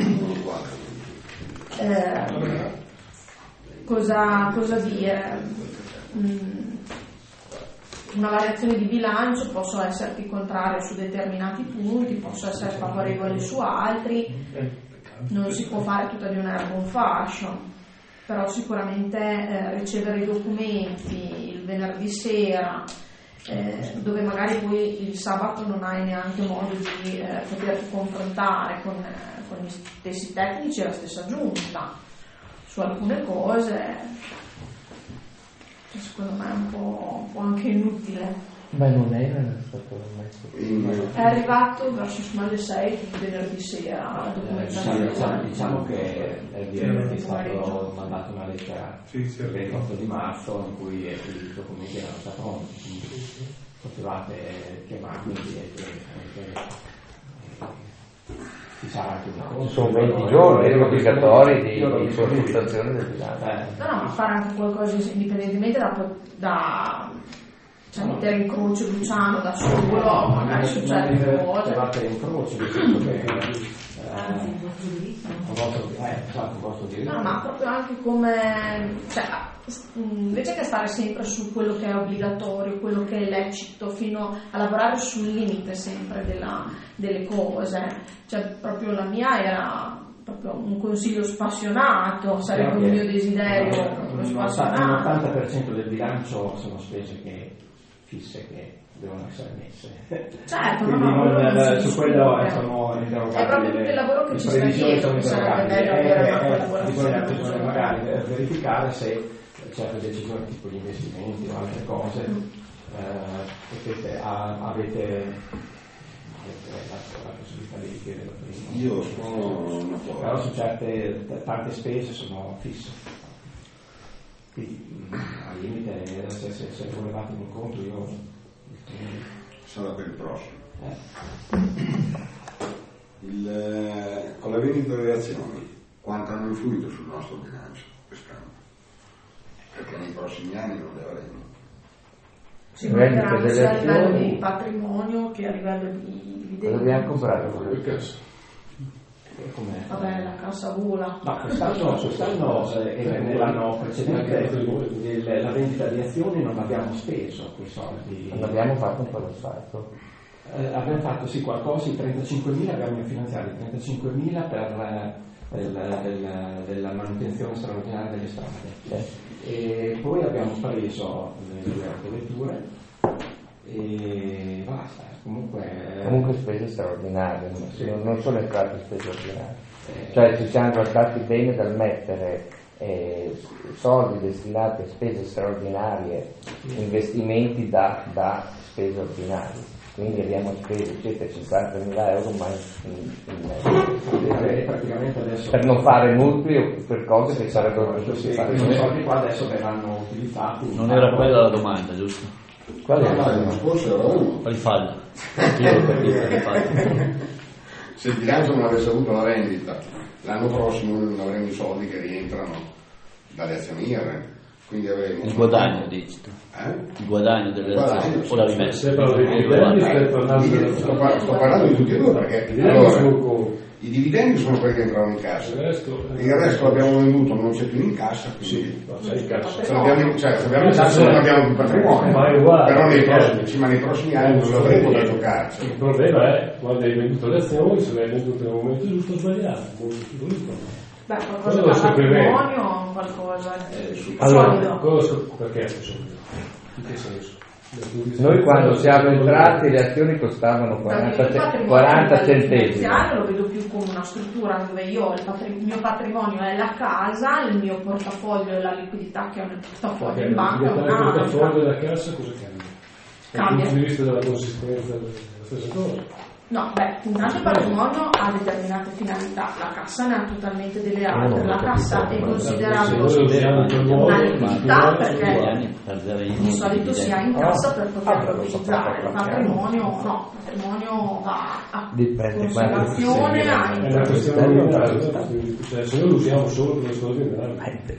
Eh, cosa, cosa dire? Mm, una variazione di bilancio posso esserti contrario su determinati punti, posso essere favorevole su altri, non si può fare tutta di un'erba un fascio, però sicuramente eh, ricevere i documenti il venerdì sera, eh, dove magari poi il sabato non hai neanche modo di eh, poterti confrontare con, eh, con gli stessi tecnici e la stessa giunta su alcune cose, secondo me è un po', un po' anche inutile. Ma non è stato mai. È arrivato verso alle sei venerdì sera la documentazione. Diciamo, diciamo che è stato mandato una lettera sì, sì, il ventotto di marzo in cui i documenti erano già pronti, potevate chiamarmi e ci sarà anche una cosa. Sono venti giorni obbligatori di, di consultazione del bilancio. No, no, ma fare anche qualcosa indipendentemente da, da cioè mettere in croce Luciano da solo, magari su certe cose. Fate in croce, nel senso che eh, un vostro eh, esatto, un vostro diritto. No, ma proprio anche come, cioè, invece che stare sempre su quello che è obbligatorio, quello che è lecito, fino a lavorare sul limite sempre della, delle cose, cioè proprio la mia era proprio un consiglio spassionato, sarebbe un mio desiderio proprio spassionato. L'ottanta per cento del bilancio sono spese che fisse che devono essere messe. Certo, quindi no, no, non, non su quello sono interrogati. È proprio tutto il lavoro che ci sta dietro che sarebbe bello avere una collaborazione. Bisogna magari verificare se certe decisioni tipo gli investimenti o altre cose mm. eh, potete, a, avete, avete la, la possibilità di chiederlo prima. Io sono una cosa. Però su certe tante spese sono fisse. Quindi al limite se, se, se volevate un incontro io sarà per il prossimo. Eh. Il, eh, con la vendita delle azioni quanto hanno influito sul nostro bilancio quest'anno? Perché nei prossimi anni non le avremo. Sicuramente sia a livello di patrimonio che a livello di, di dobbiamo comprare Com'è? Vabbè, la cassa vola. Ma quest'anno, quest'anno eh, l'anno precedente il, la vendita di azioni non abbiamo speso quei soldi. Non abbiamo fatto un po' lo sforzo. Eh, abbiamo fatto sì qualcosa, i trentacinquemila abbiamo finanziato i trentacinquemila per eh, del, del, della manutenzione straordinaria delle strade. E poi abbiamo preso le due autovetture e basta. Comunque, Comunque spese straordinarie, sì. Non sono entrate spese ordinarie. Cioè ci siamo trattati bene dal mettere eh, soldi destinati a spese straordinarie, investimenti da, da spese ordinarie. Quindi abbiamo speso circa sessantamila euro ma in, in, in, praticamente adesso per non fare nucleo per cose che sarebbero potute fare. Questi soldi qua adesso verranno utilizzati. Non era quella la domanda, giusto? Qual è No, l'anno scorso era uno. Rifalla. Io ho capito, rifalla. Se il bilancio non avesse avuto la vendita, l'anno prossimo non avremo i soldi che rientrano dalle azioni I R E. Quindi avremo Il guadagno, dici tu. Eh? Il guadagno delle azioni o la rimessa? Se parlo dei dividendi, stai parlando Io sto, par- sto parlando di tutti e due perché allora, i dividendi sono quelli che entrano in cassa, il resto, il resto l'abbiamo venduto, non c'è più in cassa, quindi c'è in cassa. se l'abbiamo, cioè, se abbiamo in cassa non abbiamo più patrimonio, ma è uguale, però nei eh. prossimi, ma nei prossimi anni non l'avremo da giocarci. Il problema è quando hai venduto le azioni, se le hai vendute nel momento giusto o sbagliato, giusto. Beh, qualcosa da patrimonio, qualcosa di allora, solido. Cosa, perché è solido? In che senso? Noi quando siamo entrati le azioni costavano quaranta, quaranta centesimi. Lo vedo più come una struttura dove io il, patri- il mio patrimonio è la casa, il mio portafoglio e la liquidità che ho nel portafoglio Okay, in banca. Il portafoglio della cassa cosa cambia? Dal Cambia. punto di vista della consistenza della stessa cosa. No, beh, intanto il patrimonio ha determinate finalità, la cassa ne ha totalmente delle altre, la cassa è considerata una liquidità perché di solito si ha in cassa per poterlo utilizzare, il patrimonio no, il patrimonio va a conservazione, a È una questione, cioè se noi lo usiamo solo per le soldi non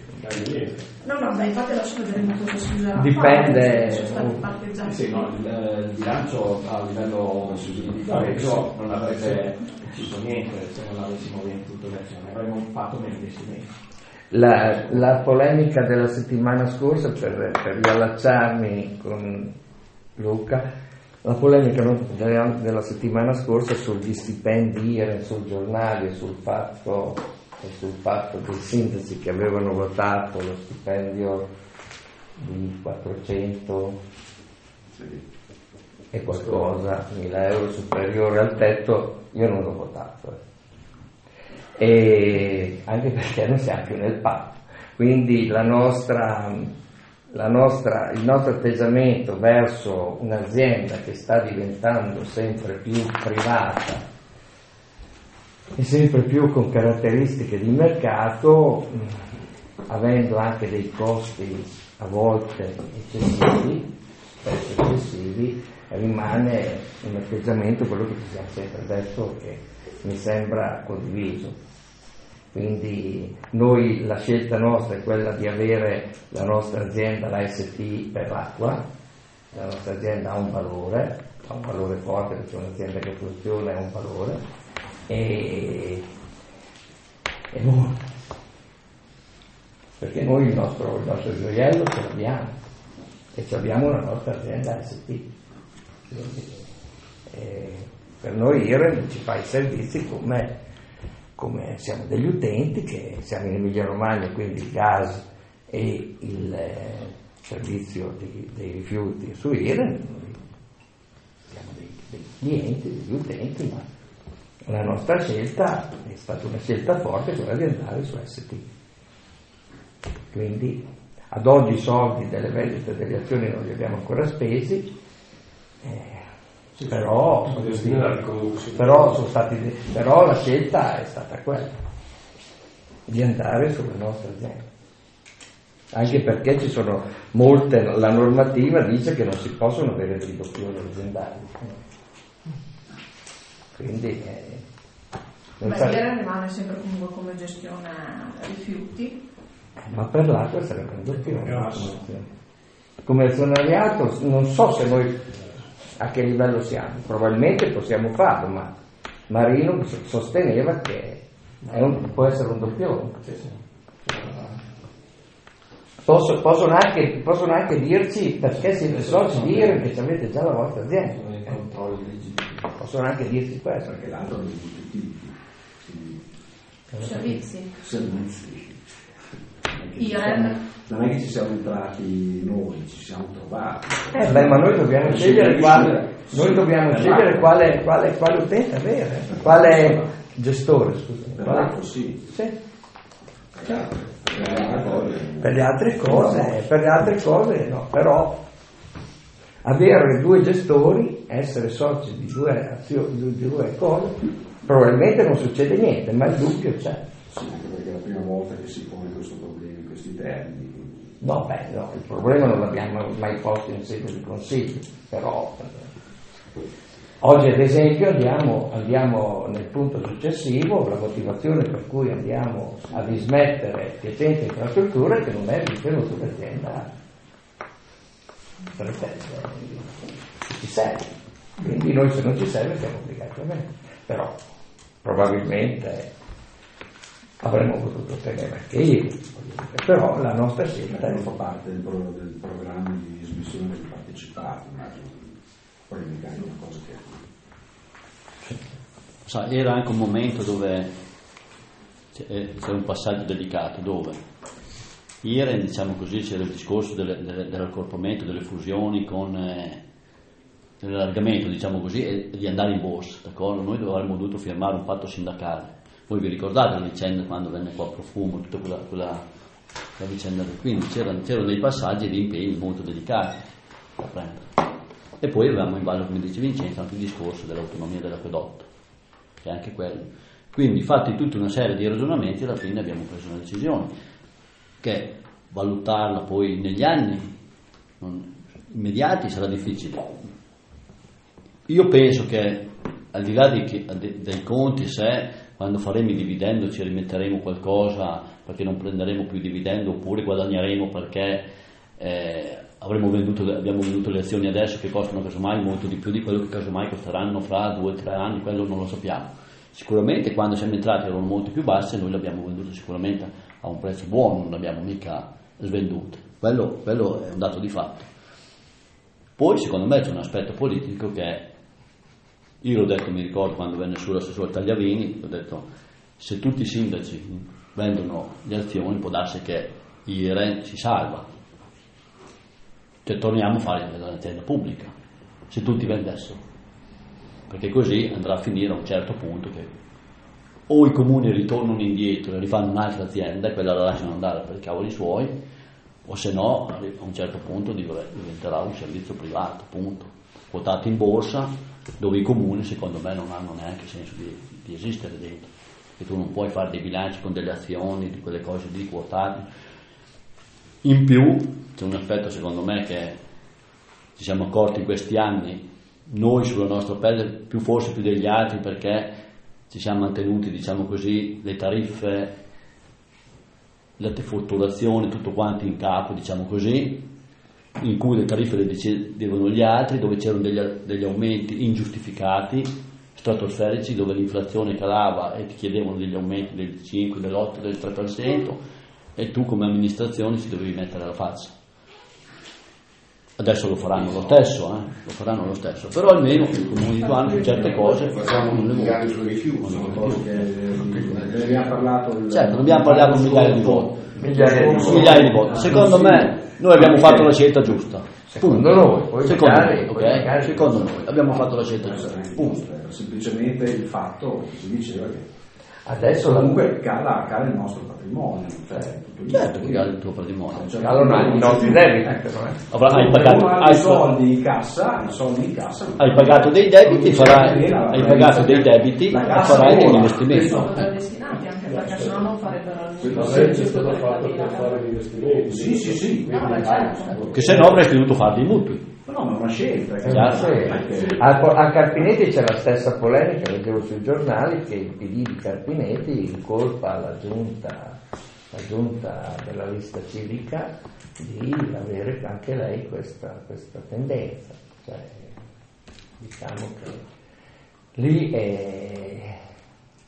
No, no, beh, infatti adesso vedremo cosa si userà. Dipende. Sono stati parcheggiati. Sì, no, il, il bilancio a livello di pareggio non avrebbe ucciso niente se non avessimo venduto le azioni, avremmo fatto meno investimenti. La, la polemica della settimana scorsa, per, per riallacciarmi con Luca, la polemica della, della settimana scorsa sugli stipendi I R E, sul giornale, sul fatto, sul fatto dei sindaci che avevano votato lo stipendio di quattrocento e qualcosa mila euro superiore al tetto, io non l'ho votato. Eh. E anche perché non siamo più nel patto, quindi la nostra, la nostra, il nostro atteggiamento verso un'azienda che sta diventando sempre più privata e sempre più con caratteristiche di mercato, avendo anche dei costi a volte eccessivi, spesso eccessivi, rimane un atteggiamento, quello che ci siamo sempre detto, che mi sembra condiviso. Quindi noi, la scelta nostra è quella di avere la nostra azienda, la S T per l'acqua, la nostra azienda ha un valore, ha un valore forte perché è un'azienda che funziona, ha un valore, e, e noi, perché noi il nostro, il nostro gioiello ce l'abbiamo, e ci abbiamo la nostra azienda S T. Quindi, eh, per noi I R E ci fa i servizi come come siamo degli utenti, che siamo in Emilia Romagna, quindi il gas e il eh, servizio di, dei rifiuti su I R E, noi siamo dei, dei clienti, degli utenti, ma la nostra scelta è stata una scelta forte, quella di andare su S T. Quindi ad oggi i soldi delle vendite delle azioni non li abbiamo ancora spesi, eh, Però, però, sono stati, però la scelta è stata quella di andare sulla nostra azienda, anche perché ci sono molte, la normativa dice che non si possono avere dei doppioni aziendali, quindi eh, Beh, sare... I R E rimane sempre comunque come gestione rifiuti, ma per l'acqua sarebbe un doppione come azionariato. Non so se noi a che livello siamo, probabilmente possiamo farlo, ma Marino sosteneva che È un, può essere un doppione. Sì, sì. Posso, possono, anche, possono anche dirci perché siete soci di I R E M che avete già la vostra azienda. Possono anche dirci questo. Perché l'altro è di servizi. Servizi. I R E M. Non è che ci siamo entrati noi, ci siamo trovati. Eh beh, ma noi dobbiamo scegliere quale, noi dobbiamo scegliere quale, quale, quale utente avere, quale gestore, scusa. Per Quale... l'altro sì. Sì. Sì. Per le altre cose, per le altre cose no, però avere due gestori, essere soci di due azioni, di due cose, probabilmente non succede niente, ma il dubbio c'è. Sì, anche perché è la prima volta che si pone questo problema in questi termini. No, beh, no, il problema non l'abbiamo mai posto in sede di consiglio, però oggi ad esempio andiamo, andiamo nel punto successivo, la motivazione per cui andiamo a dismettere Piacenza Infrastrutture che non è ritenuto l'azienda ci serve, quindi noi se non ci serve siamo obbligati a vendere, però probabilmente avremmo potuto tenere anche io, però la nostra scelta non fa parte del, pro, del programma di dismissione dei partecipati, immagino, poi magari è una cosa che... Sa, era anche un momento dove c'era un passaggio delicato, dove I R E M, diciamo così, c'era il discorso delle, delle, dell'accorpamento, delle fusioni con eh, l'allargamento, diciamo così, e di andare in borsa, d'accordo? Noi avremmo dovuto firmare un patto sindacale. Voi vi ricordate la vicenda quando venne qua Profumo, tutta quella, quella la vicenda, quindi c'erano, c'erano dei passaggi e dei impegni molto delicati da prendere. E poi avevamo in ballo, come dice Vincenzo, anche il discorso dell'autonomia dell'acquedotto, che è anche quello. Quindi, fatti tutta una serie di ragionamenti, alla fine abbiamo preso una decisione, che valutarla poi negli anni non, immediati sarà difficile. Io penso che, al di là di, dei conti, se quando faremo i dividendo ci rimetteremo qualcosa perché non prenderemo più dividendo, oppure guadagneremo perché eh, avremo venduto, abbiamo venduto le azioni adesso che costano casomai molto di più di quello che casomai costeranno fra due o tre anni, quello non lo sappiamo. Sicuramente quando siamo entrati erano molto più basse, noi le abbiamo vendute sicuramente a un prezzo buono, non le abbiamo mica svendute, quello, quello è un dato di fatto. Poi secondo me c'è un aspetto politico che io l'ho detto, mi ricordo quando venne su l'assessore Tagliavini, ho detto se tutti i sindaci vendono le azioni può darsi che I R E M si salva, cioè torniamo a fare l'azienda pubblica se tutti vendessero, perché così andrà a finire a un certo punto che o i comuni ritornano indietro e rifanno un'altra azienda e quella la lasciano andare per i cavoli suoi, o se no a un certo punto diventerà un servizio privato, punto, quotato in borsa, dove i comuni secondo me non hanno neanche senso di, di esistere dentro, e tu non puoi fare dei bilanci con delle azioni, di quelle cose lì quotate. In più c'è un aspetto secondo me che ci siamo accorti in questi anni, noi sulla nostra pelle, più forse più degli altri, perché ci siamo mantenuti, diciamo così, le tariffe, la fatturazione, tutto quanto in capo, diciamo così, in cui le tariffe le decidevano gli altri, dove c'erano degli, degli aumenti ingiustificati, stratosferici, dove l'inflazione calava e ti chiedevano degli aumenti del cinque, dell'otto, del tre per cento, e tu come amministrazione ci dovevi mettere la faccia. Adesso lo faranno lo stesso, eh? lo faranno lo stesso, però almeno i comuni di Tuano certe cose facciamo non le sui rifiuti, sono cose che ne abbiamo parlato. Certo, non abbiamo parlato di migliaia di voti. Migliaia di voti. Migliaia di voti. Secondo me noi abbiamo fatto la scelta giusta. Secondo noi, poi secondo magari, noi, poi okay? magari Secondo noi abbiamo fatto la scelta giusta. Punto. Semplicemente il fatto che si diceva che adesso comunque cala, cala il nostro patrimonio, cioè tutto lì. Certo che cala il tuo patrimonio. Cioè, allora i nostri debiti, però, eh. Avrà, hai pagato hai hai, soldi in cassa, i soldi in cassa. hai pagato dei debiti, farai, hai pagato dei debiti e farai degli investimenti. Sono da destinati, anche perché se no non farebbero La legge è stata fatta per fare gli investimenti. Sì, sì, sì. No, beh, certo. Che se no avresti dovuto fare dei mutui. No, ma è una scelta. È Chiaro. perché... A, a Carpinetti c'è la stessa polemica, leggevo sui giornali, che il P D di Carpinetti incolpa la giunta, la giunta della lista civica di avere anche lei questa, questa tendenza. Cioè, diciamo che lì è, è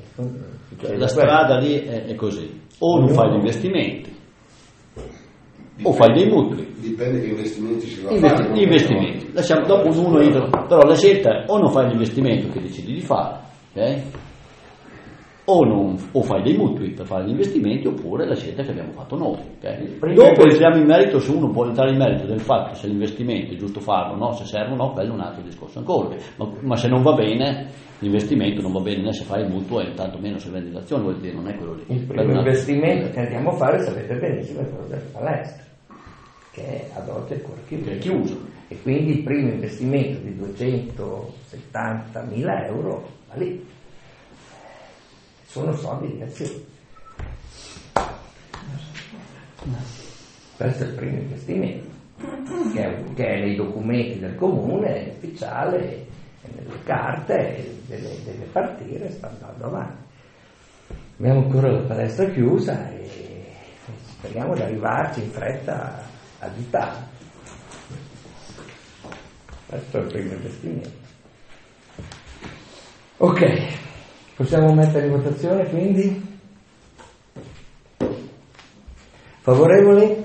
La strada lì è, è così, o non fai gli investimenti o fai dei mutui. Dipende che investimenti si va Investi- a fare. Gli investimenti, lasciamo dopo uno idolo, però la scelta è o non fai l'investimento che decidi di fare, ok? O, non, o fai dei mutui per fare gli investimenti, oppure la scelta che abbiamo fatto noi, ok? Dopo entriamo in merito, se uno può entrare in merito del fatto se l'investimento è giusto farlo o no, se serve o no, quello è un altro discorso ancora, ma, ma se non va bene l'investimento non va bene né se fai il mutuo e tanto meno se vendi l'azione, vuol dire non è quello lì. Il Quello è primo un altro- investimento che andiamo a fare, sapete benissimo, è quello della palestra, che è ad oggi ancora chiuso. Che è chiuso. E quindi il primo investimento di duecentosettantamila euro va lì. Sono soldi di azione. Questo è il primo investimento, che è, che è nei documenti del comune, è ufficiale, è nelle carte, deve, deve partire, sta andando avanti. Abbiamo ancora la palestra chiusa e speriamo di arrivarci in fretta a aiutare. Questo è il primo investimento. Ok, possiamo mettere in votazione quindi? Favorevoli?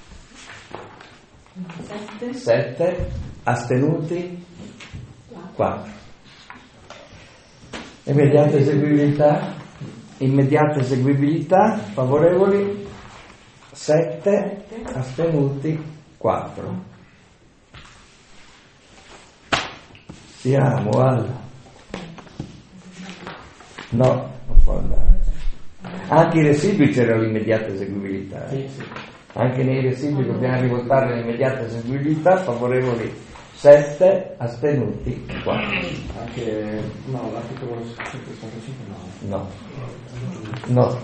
Sette. sette. Astenuti? quattro. Immediata eseguibilità? Immediata eseguibilità? Favorevoli? sette. Astenuti? quattro. Siamo al... No, non può andare. Anche i residui c'era l'immediata eseguibilità. eh. Anche nei residui dobbiamo rivoltare l'immediata eseguibilità. Favorevoli sette, astenuti quattro. Anche no, l'articolo centosessantacinque no. No. No.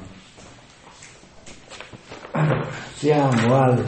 Allora, siamo al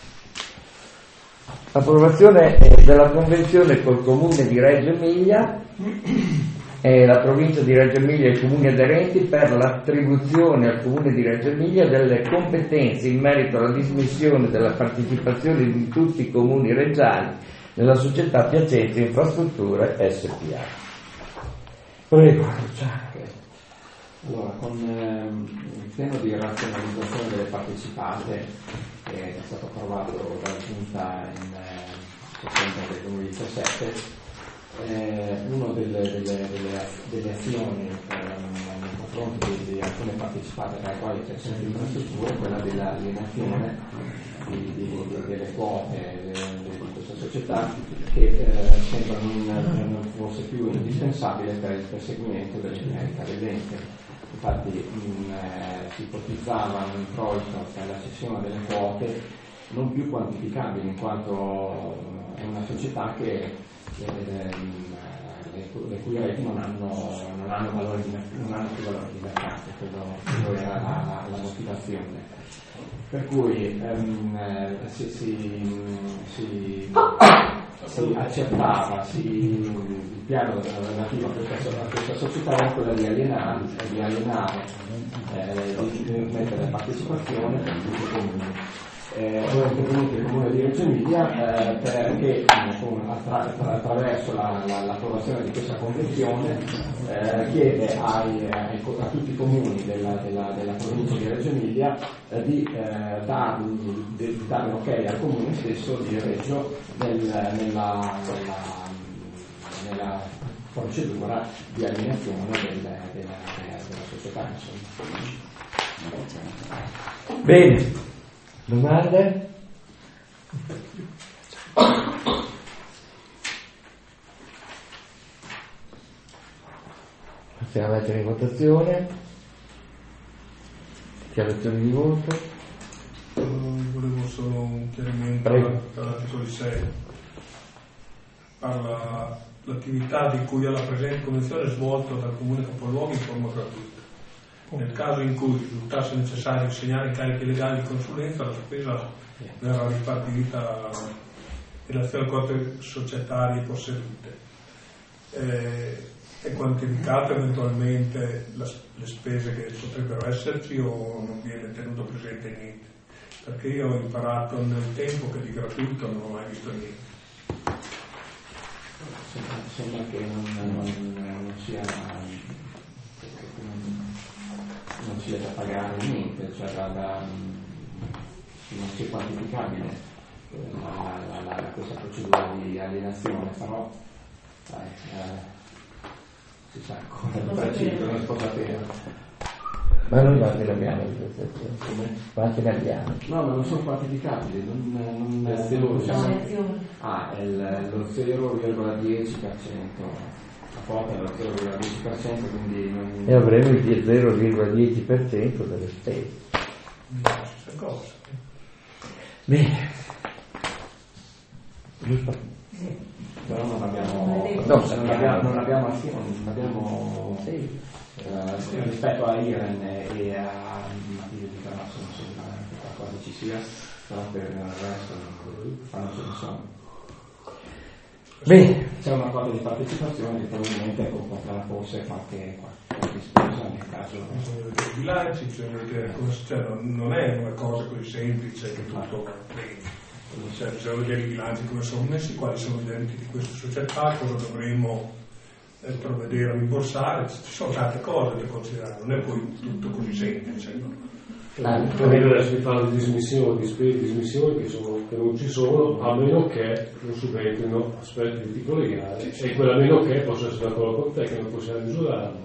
approvazione della convenzione col comune di Reggio Emilia e la provincia di Reggio Emilia e i comuni aderenti per l'attribuzione al comune di Reggio Emilia delle competenze in merito alla dismissione della partecipazione di tutti i comuni reggiani nella società Piacenza Infrastrutture S P A. Prego, Luciano. Allora, con ehm, il piano di razionalizzazione delle partecipate che è stato approvato dalla Giunta in eh, settembre del duemiladiciassette, eh, una delle, delle, delle, delle azioni ehm, nei confronti di, di alcune partecipate tra le quali c'è sempre l'infrastruttura è quella dell'alienazione di, di, di, delle quote di, di questa società che eh, sembra non, non fosse più indispensabile per il perseguimento delle finalità dell'ente. Infatti mh, eh, si ipotizzava un introito per la cessione delle quote non più quantificabili, in quanto è una società che eh, le, le cui reti non hanno, non hanno, valore di, non hanno più valore di mercato, quello, quello era la, la, la motivazione. Per cui ehm, si, si, si, si accettava, si, il piano relativo a questa, a questa società era quello di alienare, di alienare eh, di mettere la partecipazione per tutti i comuni. Eh, ora è intervenuto il comune di Reggio Emilia eh, perché attra- attraverso la, la, l'approvazione di questa convenzione eh, chiede ai, ai, a tutti i comuni della, della, della provincia di Reggio Emilia eh, di, eh, dar, di dare ok al comune stesso di Reggio nel, nella, nella, nella procedura di alienazione del, della, della, della società. Insomma. Bene. Domande? Possiamo mettere in votazione. Dichiarazione di voto. Uh, volevo solo un chiarimento dall'articolo sei. Parla l'attività di cui alla presente convenzione è svolta dal comune capoluogo in forma gratuita. Nel caso in cui risultasse necessario assegnare incarichi legali di consulenza, la spesa verrà ripartita in relazione alle quote societarie possedute. Eh, è quantificata eventualmente la, le spese che potrebbero esserci o non viene tenuto presente niente? Perché io ho imparato nel tempo che di gratuito non ho mai visto niente. Sembra che non, non, non sia si riesce a pagare niente, cioè da, da, non sia quantificabile la, la, la, la, questa procedura di alienazione, però dai, eh, si sa ancora di preciso, non si può sapere. Ma noi quanti ne abbiamo di queste azioni? Quanti ne abbiamo? No, ma non sono quantificabili, non, non, non possiamo... Ah, è il, lo zero virgola dieci per cento, la quota è lo zero virgola dieci per cento, quindi non... E avremo il zero virgola dieci per cento delle spese. Stessa cosa. Bene. Però non abbiamo... No, non abbiamo... Non abbiamo azioni, non abbiamo... Sì. Uh, rispetto a Iren e a Matilde di Carasso non sembra che qualcosa ci sia, però per il resto non ce ne sono. Bene. C'è una quota di partecipazione che probabilmente comporterà forse qualche, qualche spesa nel caso. Bisogna vedere i bilanci, bisogna vedere come, cioè, non, non è una cosa così semplice che tutto va bene. Cioè, bisogna vedere i bilanci come sono messi, quali sono i debiti di questa società, cosa dovremmo provvedere a rimborsare, ci sono tante cose da considerare, non è poi tutto così semplice. Ah, adesso si parla di dismissioni, di spese, di dismissioni che, sono, che non ci sono, a meno che non subentrino aspetti di tipo legale, e quella a meno che possa essere d'accordo con te che non possiamo misurarlo.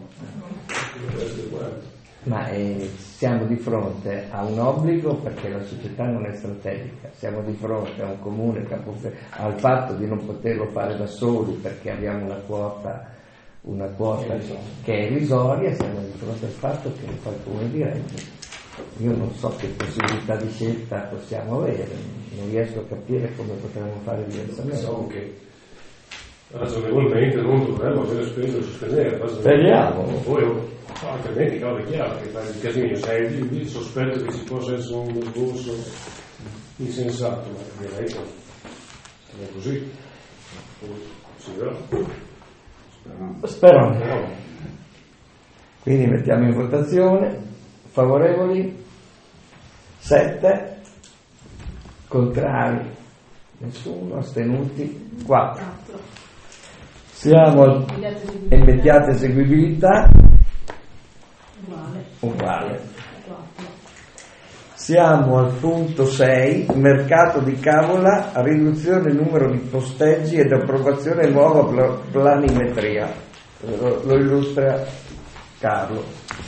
Ma eh, siamo di fronte a un obbligo perché la società non è strategica, siamo di fronte a un comune capofe- al fatto di non poterlo fare da soli perché abbiamo una quota una quota che è irrisoria, siamo di fronte al fatto che lo fa il comune di Reggio. Io non so che possibilità di scelta possiamo avere, non riesco a capire come potremmo fare diversamente. Pensavo che ragionevolmente non dovremmo avere speso da sostenere, speriamo. Poi altrimenti cavolo è chiaro che fai il casino, sai il sospetto che ci possa essere uno sborso insensato, ma direi che è così. Sì, vero? Spero. Quindi mettiamo in votazione. Favorevoli sette, contrari nessuno, astenuti quattro. Siamo al immediata eseguibilità uguale. Siamo al punto sei, mercato di Cavola, riduzione numero di posteggi ed approvazione nuova pl- planimetria. Lo, lo illustra Carlo.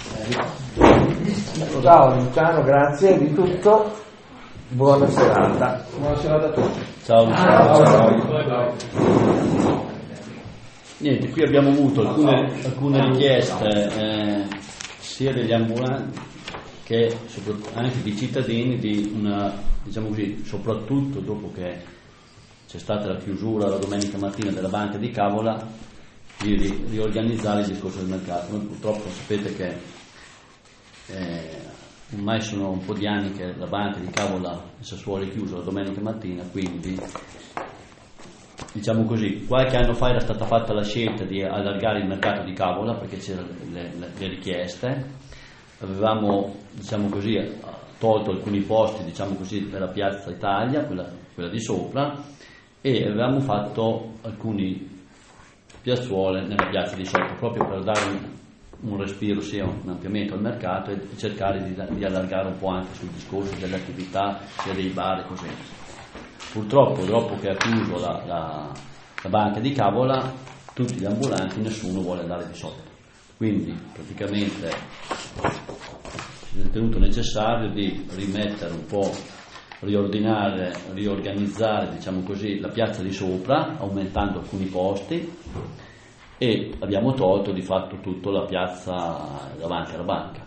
Ciao Luciano, grazie di tutto. Buona serata. Buona serata a tutti. Ciao Luciano. Ciao. Ciao. Ciao. Niente, qui abbiamo avuto alcune, alcune richieste eh, sia degli ambulanti che anche di cittadini di una, diciamo così, soprattutto dopo che c'è stata la chiusura la domenica mattina della banca di Cavola, di ri- riorganizzare il discorso del mercato. Noi purtroppo sapete che eh, ormai sono un po' di anni che la banca di Cavola di Sassuolo è chiusa la domenica mattina, quindi diciamo così, qualche anno fa era stata fatta la scelta di allargare il mercato di Cavola perché c'erano le, le, le richieste. Avevamo, diciamo così, tolto alcuni posti, diciamo così, per la piazza Italia, quella, quella di sopra, e avevamo fatto alcuni piazzuole nella piazza di sotto, proprio per dare un, un respiro, sia un ampliamento al mercato e cercare di, di allargare un po' anche sul discorso delle attività, sia dei bar e così. Purtroppo, dopo che ha chiuso la, la, la banca di Cavola, tutti gli ambulanti, nessuno vuole andare di sotto. Quindi praticamente si è ritenuto necessario di rimettere un po', riordinare, riorganizzare, diciamo così, la piazza di sopra, aumentando alcuni posti, e abbiamo tolto di fatto tutta la piazza davanti alla banca.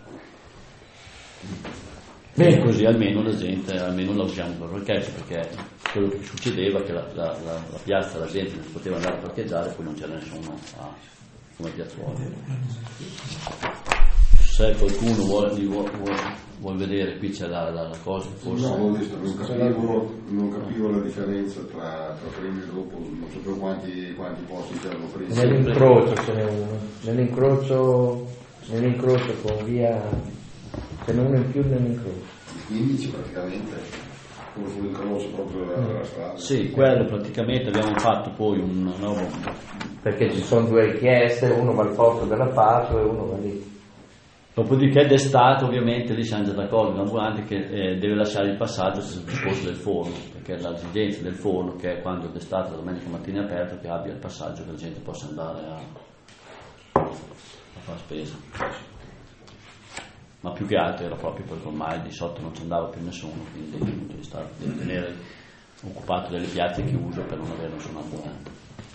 E così almeno la gente, almeno la usiamo per parcheggio, perché quello che succedeva è che la, la, la, la piazza la gente non poteva andare a parcheggiare, poi non c'era nessuno a, come piazzuolo. Se qualcuno vuole, vuole, vuole, vuole vedere, qui c'è la, la, la cosa, forse. No, non, non, capivo, non capivo la differenza tra, tra prima e dopo, non sapevo quanti, quanti posti c'erano prima. Nell'incrocio ce n'è uno, nell'incrocio, nell'incrocio con via, ce n'è uno in più nell'incrocio. quindici praticamente. Come fu l'incrocio proprio della strada. Sì, quello praticamente abbiamo fatto poi un nuovo. Perché ci sono due richieste, uno va al posto della Pato e uno va lì. Dopodiché d'estate ovviamente lì siamo già d'accordo con l'ambulante che eh, deve lasciare il passaggio sul discorso del forno, perché l'esigenza del forno, che è quando d'estate, la domenica mattina è aperto, che abbia il passaggio che la gente possa andare a, a fare spesa. Ma più che altro era proprio perché ormai di sotto non ci andava più nessuno, quindi appunto di, stare, di tenere occupato delle piazze chiuse per non avere nessun ambulante.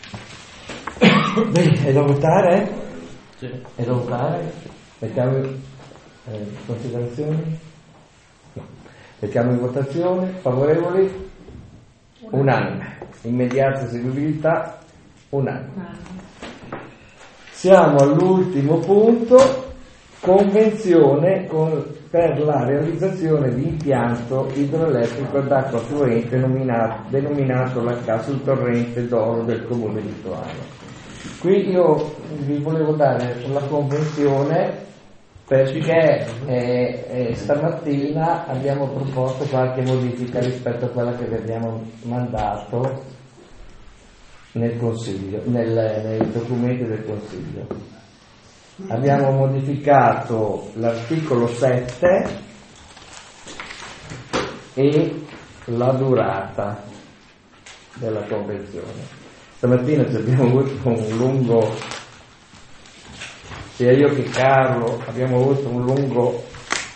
Bene, è da votare? Sì. È da votare? Mettiamo eh, considerazioni? No. Mettiamo in votazione. Favorevoli? Unanime. Immediata eseguibilità? Unanime. Siamo all'ultimo punto, convenzione con, per la realizzazione di impianto idroelettrico ad acqua fluente nominato, denominato la Ca sul torrente d'Oro del comune di Toano. Qui io vi volevo dare la convenzione perché eh, eh, stamattina abbiamo proposto qualche modifica rispetto a quella che vi abbiamo mandato nel consiglio, nel, nei documenti del consiglio. Abbiamo modificato l'articolo sette e la durata della convenzione. Stamattina ci abbiamo avuto un lungo, sia io che Carlo abbiamo avuto un lungo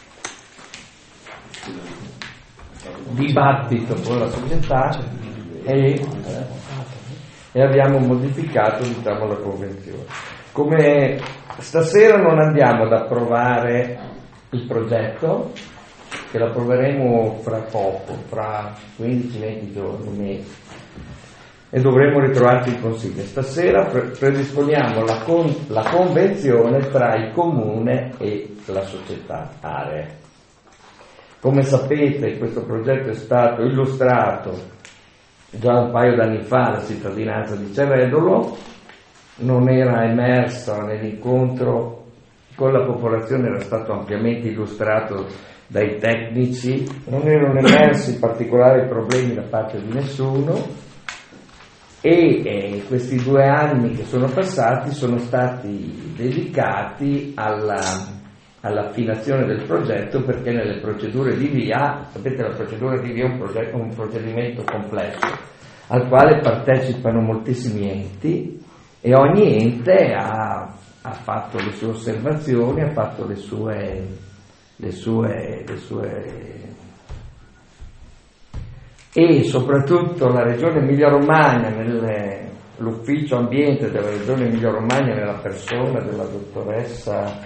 dibattito con la società e, e abbiamo modificato, diciamo, la convenzione. Come stasera non andiamo ad approvare il progetto, che lo approveremo fra poco, fra quindici venti giorni, mesi, e dovremo ritrovarci in consiglio. Stasera pre- predisponiamo la, con- la convenzione tra il comune e la società Aree. Come sapete, questo progetto è stato illustrato già un paio d'anni fa alla cittadinanza di Ceredolo, non era emersa nell'incontro con la popolazione, era stato ampiamente illustrato dai tecnici, non erano emersi particolari problemi da parte di nessuno. E eh, questi due anni che sono passati sono stati dedicati alla, all'affinazione del progetto, perché nelle procedure di via, sapete, la procedura di via è un, progetto, un procedimento complesso al quale partecipano moltissimi enti e ogni ente ha, ha fatto le sue osservazioni, ha fatto le sue, le sue, le sue e soprattutto la Regione Emilia-Romagna, nelle, l'ufficio ambiente della Regione Emilia-Romagna, nella persona della dottoressa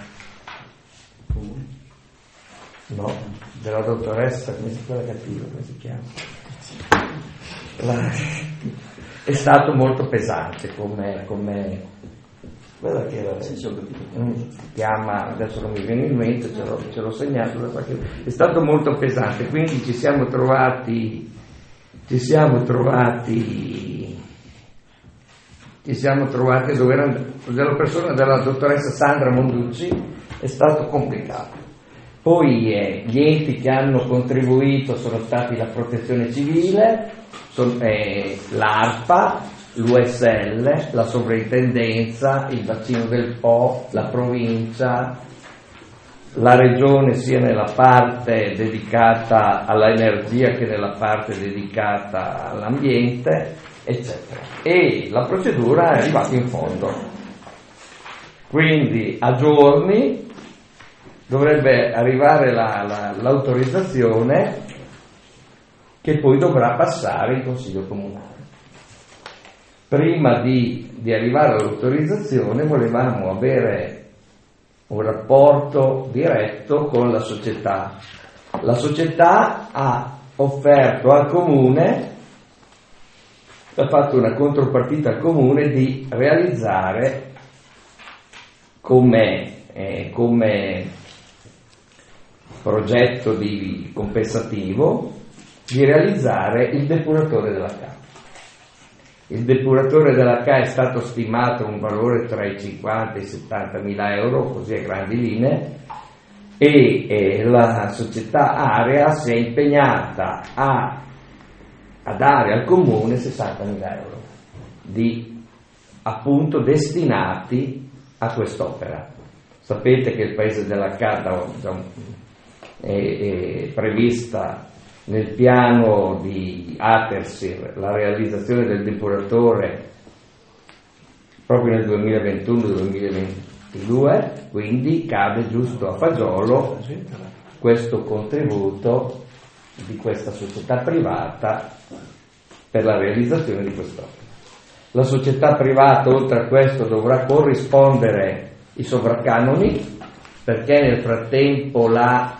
no, della dottoressa, come si chiama, cattivo, come si chiama? La, è stato molto pesante come, come quella che era, si chiama, adesso non mi viene in mente, ce l'ho, ce l'ho segnato da qualche, è stato molto pesante, quindi ci siamo trovati ci siamo trovati ci siamo trovati dove era della persona della dottoressa Sandra Monducci, è stato complicato. Poi eh, gli enti che hanno contribuito sono stati la Protezione Civile, son, eh, l'ARPA, l'U S L, la Sovrintendenza, il Bacino del Po, la Provincia, la Regione, sia nella parte dedicata all'energia che nella parte dedicata all'ambiente, eccetera. E la procedura è arrivata in fondo. Quindi a giorni dovrebbe arrivare la, la, l'autorizzazione che poi dovrà passare in Consiglio Comunale. Prima di, di arrivare all'autorizzazione volevamo avere un rapporto diretto con la società. La società ha offerto al comune, ha fatto una contropartita al comune di realizzare come, eh, come progetto di compensativo, di realizzare il depuratore della Ca. Il depuratore della Ca è stato stimato un valore tra i cinquanta e i settant mila euro, così a grandi linee, e eh, la società Area si è impegnata a, a dare al comune sessanta mila euro di, appunto, destinati a quest'opera. Sapete che il paese della Cadda è, è prevista nel piano di Atersir la realizzazione del depuratore proprio nel duemilaventuno duemilaventidue, quindi cade giusto a fagiolo questo contributo di questa società privata per la realizzazione di quest'opera. La società privata oltre a questo dovrà corrispondere i sovracanoni, perché nel frattempo la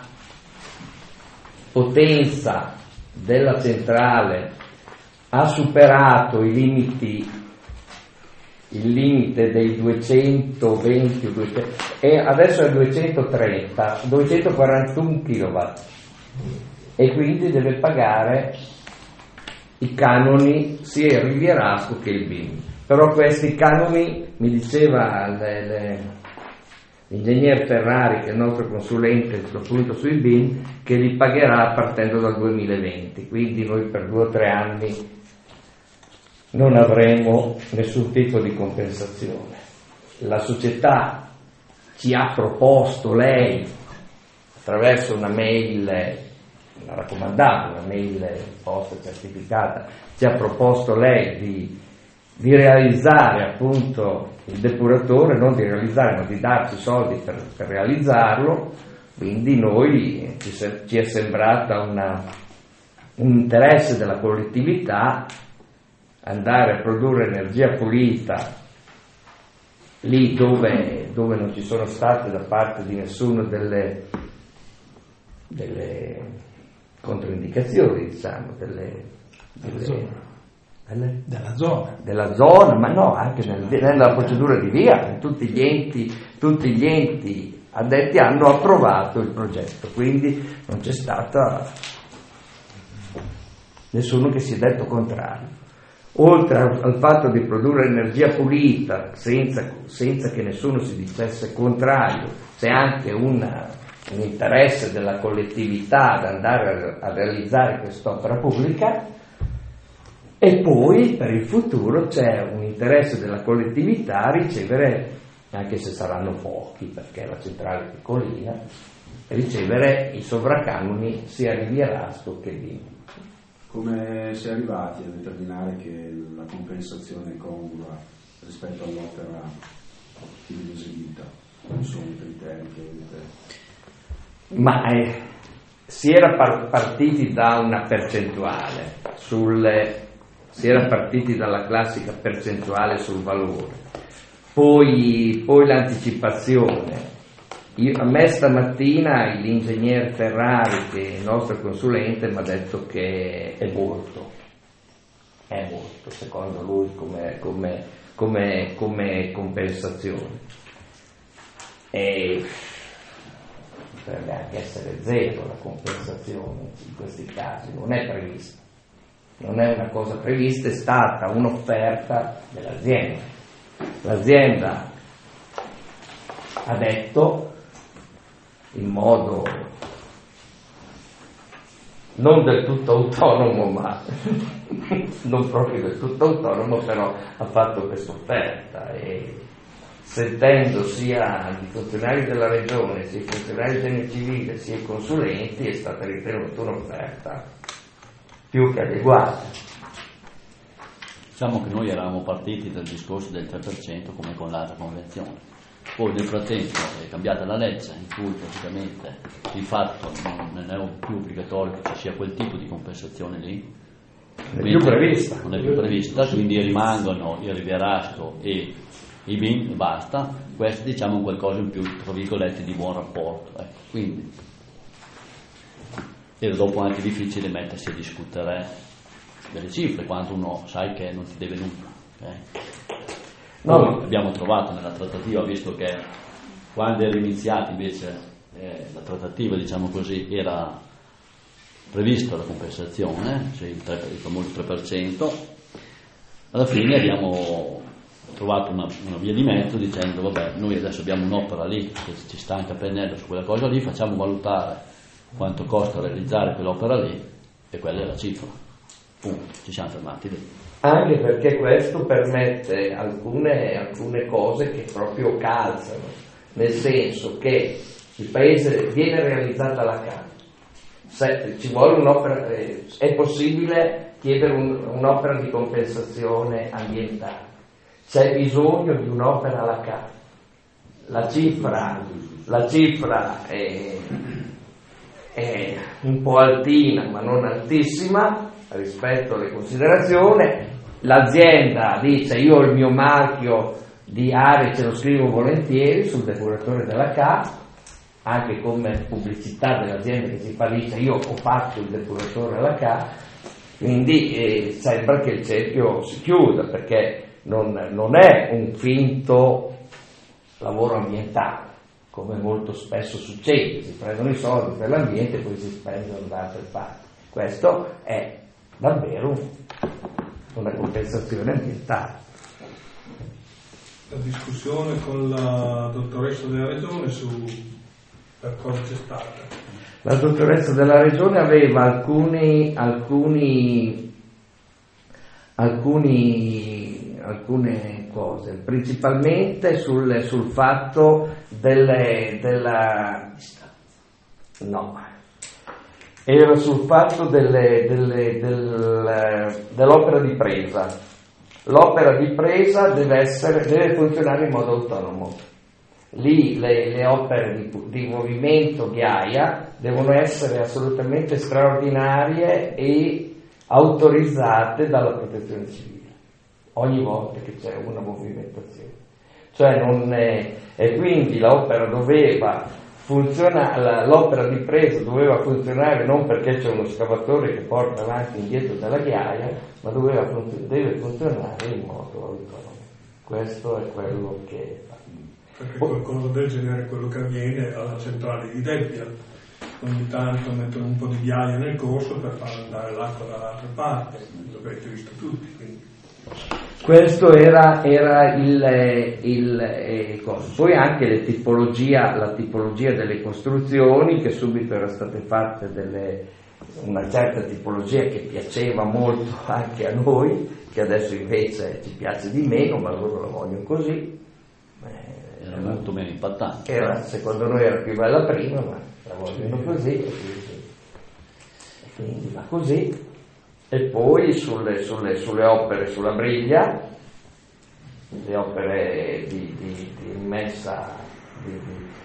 potenza della centrale ha superato i limiti, il limite dei duecentoventi e adesso è duecentotrenta, duecentoquarantuno chilowatt, e quindi deve pagare i canoni sia il Rivierasco che il B I M. Però questi canoni, mi diceva le, le, l'ingegner Ferrari, che è il nostro consulente appunto sui B I M, che li pagherà partendo dal duemilaventi, quindi noi per due o tre anni non avremo nessun tipo di compensazione. La società ci ha proposto, lei, attraverso una mail, una raccomandata, una mail posta certificata, ci ha proposto lei di, di realizzare appunto il depuratore, non di realizzare ma di darci soldi per, per realizzarlo, quindi noi ci, ci è sembrata una, un interesse della collettività andare a produrre energia pulita lì dove, dove non ci sono state da parte di nessuno delle, delle controindicazioni, diciamo, delle, delle, delle, della zona. Della zona, ma no, anche nel, nella procedura di via, tutti gli enti, tutti gli enti addetti hanno approvato il progetto, quindi non c'è stata nessuno che si è detto contrario. Oltre al fatto di produrre energia pulita senza, senza che nessuno si dicesse contrario, c'è anche una, un interesse della collettività ad andare a, a realizzare quest'opera pubblica, e poi per il futuro c'è un interesse della collettività a ricevere, anche se saranno pochi perché la centrale è piccolina, ricevere i sovracanoni sia Rivierasco che Vino. Come si è arrivati a determinare che la compensazione è congrua rispetto all'opera che viene eseguita? Quali sono i criteri che avete? Ma eh, si era par- partiti da una percentuale, sulle, si era partiti dalla classica percentuale sul valore, poi, poi l'anticipazione. Io, a me stamattina l'ingegner Ferrari, che è il nostro consulente, mi ha detto che è molto, è molto, secondo lui, come, come, come, come compensazione. E potrebbe anche essere zero la compensazione in questi casi, non è prevista. Non è una cosa prevista, è stata un'offerta dell'azienda. L'azienda ha detto, in modo non del tutto autonomo, ma non proprio del tutto autonomo, però ha fatto questa offerta, e sentendo sia i funzionari della regione, sia i funzionari del civile, sia i consulenti, è stata ritenuta un'offerta più che adeguata. Diciamo che noi eravamo partiti dal discorso del tre per cento come con l'altra convenzione. Poi nel frattempo è cambiata la legge in cui praticamente di fatto non è più obbligatorio che ci sia quel tipo di compensazione lì, non è più prevista, non è più prevista, quindi rimangono il Rivierasco e i B I M e basta. Questo diciamo un qualcosa in più, tra virgolette, di buon rapporto, ecco. Quindi era dopo anche difficile mettersi a discutere delle cifre quando uno sai che non ti deve nulla, okay? No. Noi abbiamo trovato nella trattativa, visto che quando era iniziata invece eh, la trattativa, diciamo così, era prevista la compensazione, cioè il, tre, il famoso tre per cento, alla fine abbiamo trovato una, una via di mezzo dicendo vabbè, noi adesso abbiamo un'opera lì che ci sta anche a pennello su quella cosa lì, facciamo valutare quanto costa realizzare quell'opera lì e quella è la cifra, punto, ci siamo fermati lì. Anche perché questo permette alcune, alcune cose che proprio calzano. nel senso che il paese viene realizzata la casa, se ci vuole un'opera, eh, è possibile chiedere un, un'opera di compensazione ambientale, c'è bisogno di un'opera alla casa, la cifra, la cifra è, è un po' altina ma non altissima rispetto alle considerazioni. L'azienda dice: io ho il mio marchio di aree, ce lo scrivo volentieri sul depuratore della casa, anche come pubblicità dell'azienda che si fa, dice: io ho fatto il depuratore della casa, quindi eh, sembra che il cerchio si chiuda, perché non, non è un finto lavoro ambientale, come molto spesso succede, si prendono i soldi per l'ambiente e poi si spendono da altre parti. Questo è davvero una compensazione ambientale. La discussione con la dottoressa della Regione su per cosa c'è stata? La dottoressa della Regione aveva alcuni, alcuni, alcuni, alcune cose, principalmente sul, sul fatto delle, della... no, era sul fatto delle, delle, del, dell'opera di presa. L'opera di presa deve, essere, deve funzionare in modo autonomo. Lì le, le opere di, di movimento ghiaia devono essere assolutamente straordinarie e autorizzate dalla protezione civile ogni volta che c'è una movimentazione. Cioè non è, e quindi l'opera doveva funzionare, l'opera di presa doveva funzionare non perché c'è uno scavatore che porta avanti e indietro dalla ghiaia, ma doveva funzion- deve funzionare in modo autonomo. Questo è quello che fa. Perché qualcosa del genere è quello che avviene alla centrale di Debbia. Ogni tanto mettono un po' di ghiaia nel corso per far andare l'acqua dall'altra parte, l'avete visto tutti. Quindi. Questo era, era il, il eh, cosa. Poi anche le tipologia, la tipologia delle costruzioni, che subito erano state fatte delle, una certa tipologia che piaceva molto anche a noi, che adesso invece ci piace di meno, ma loro la vogliono così. Eh, era molto meno impattante. Era, secondo noi era più bella prima, ma la vogliono così, e quindi, e quindi va così. E poi sulle, sulle, sulle opere sulla briglia, le opere di, di, di messa, di,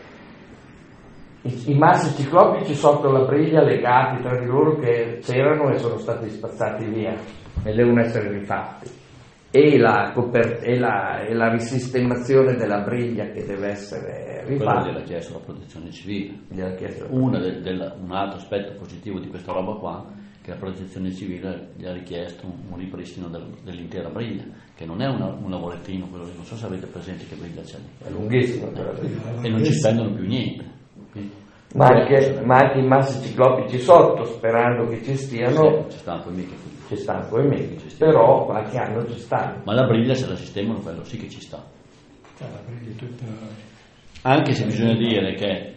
di, i, i massi ciclopici sotto la briglia legati tra di loro che c'erano e sono stati spazzati via e devono essere rifatti. E la, coper- e la, e la risistemazione della briglia che deve essere rifatta. Quello gliel'ha chiesto la protezione civile. Gliel'ha chiesto la Una del, del, un altro aspetto positivo di questa roba qua, che la protezione civile gli ha richiesto un, un ripristino del, dell'intera briglia, che non è una, un lavorettino, quello lì, non so se avete presente che briglia c'è lì. È lunghissimo, però. E non ci spendono più niente. Quindi, ma, anche, ma anche i massi ciclopici sotto, sperando che ci stiano. Sì, ci stanno poi mica. Ci stanno poi mica, però qualche anno ci stanno. Ma la briglia, se la sistemano, quello sì che ci sta. La briglia tutta... Anche se bisogna dire che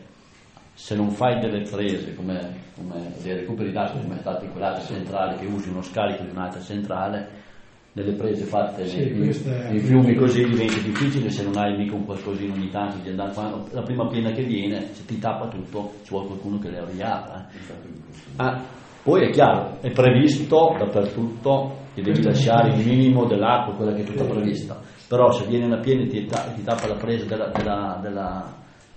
se non fai delle prese come, come dei recuperi d'acqua come è stato in quell'altra centrale, che usi uno scarico di un'altra centrale, delle prese fatte sì, nei, nei fiumi così diventa difficile se non hai mica un qualcosina ogni tanto di andare a fare. La prima piena che viene, se ti tappa tutto, ci vuole qualcuno che le riapra. Eh. Ah, poi è chiaro, è previsto dappertutto che devi lasciare il minimo dell'acqua, quella che è tutta prevista, però se viene una piena e ti, ti tappa la presa della, della, della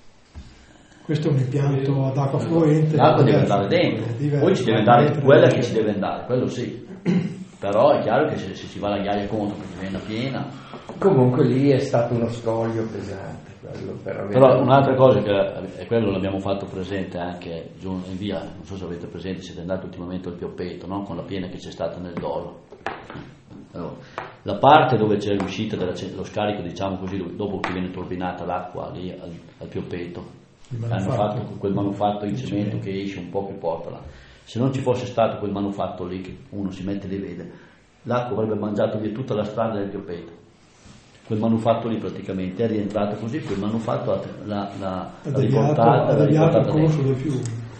questo è un impianto ad acqua fluente, l'acqua deve andare dentro, poi ci deve andare quella che ci deve andare, quello sì, però è chiaro che se, se si va la ghiaia contro perché viene piena. Comunque lì è stato uno scoglio pesante quello per avere... Però un'altra cosa che è quello l'abbiamo fatto presente anche giù in via, non so se avete presente, siete andati ultimamente al Pioppeto, no? Con la piena che c'è stata nel Dolo. Allora, la parte dove c'è l'uscita dello scarico, diciamo così, dopo che viene turbinata l'acqua lì al, al Pioppeto, hanno fatto quel manufatto in cemento che esce un po' che porta là. Se non ci fosse stato quel manufatto lì che uno si mette e vede, l'acqua avrebbe mangiato via tutta la strada del Pioppeto. Quel manufatto lì praticamente è rientrato così, quel manufatto l'ha, l'ha, l'ha riportata, l'ha riportata corso del fiume.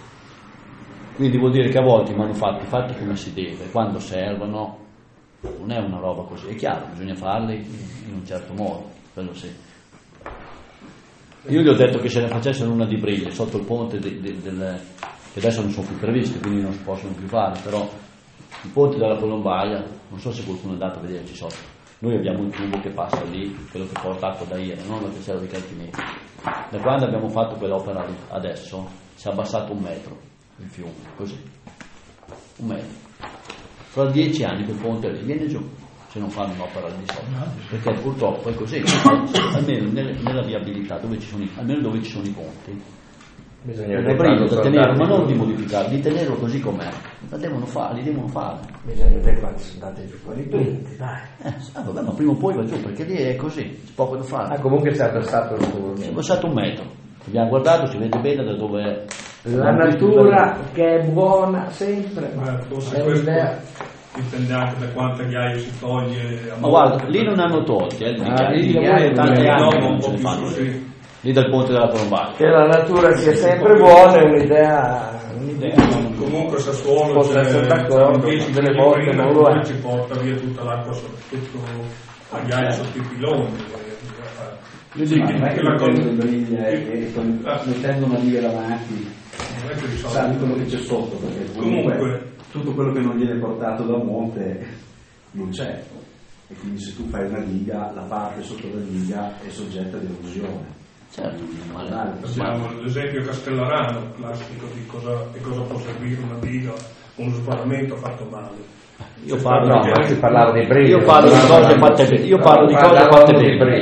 Quindi vuol dire che a volte i manufatti fatti come si deve, quando servono, non è una roba così. È chiaro, bisogna farli in un certo modo, quello sì. Io gli ho detto che se ne facessero una di briglie sotto il ponte de, de, del, che adesso non sono più previsti, quindi non si possono più fare, però il ponte della Colombaia, non so se qualcuno è andato a vederci sotto, noi abbiamo il tubo che passa lì, quello che porta acqua da Iene, non la piazzetta dei Calcimenti. Da quando abbiamo fatto quell'opera adesso si è abbassato un metro il fiume, così, un metro. Fra dieci anni quel ponte lì viene giù, se non fanno un'opera di sopra, perché purtroppo è così, almeno nelle, nella viabilità, dove ci sono i, almeno dove ci sono i ponti, bisogna una briglia da tenere, ma non di modificarlo, di tenerlo così com'è, la devono fare, li devono fare. Bisogna vedere quando sono andati giù con i punti, dai. Eh, ah, vabbè, ma prima o poi va giù, perché lì è così, c'è poco da fare. Ah, comunque si è abbassato il tubo. Si è abbassato un metro, abbiamo guardato, si vede bene da dove è. La natura che è buona sempre, Beh, forse è questo un'idea. dipende anche da quante ghiaie si toglie. A Ma guarda, lì non hanno tolti, eh, Ah, lì, lì lì, ghiaie tanti non anni dopo non un se po' ne più fanno, così. lì dal ponte della Colombaia. Che la natura sia sempre buona è un'idea, un'idea. Comunque Sassuolo Posso c'è essere d'accordo, dieci delle km volte prima, non lo è. poi ci porta via tutta l'acqua soprattutto a ghiaia sotto i piloni. Io dico che Quella la con- cosa briglia e con- mettendo una riga davanti non è che risolve. sa di quello che c'è sotto, perché comunque, Comunque- tutto quello che non viene portato da monte non c'è, e quindi se tu fai una diga, la parte sotto la diga è soggetta ad erosione. Certo, ma Dai, Abbiamo l'esempio castellarano, classico di cosa, di cosa può servire una diga, uno sbarramento fatto male. io parlo, No, ma si parlava di briglie. io parlo di cose fatte bene, io parlo di cose fatte bene.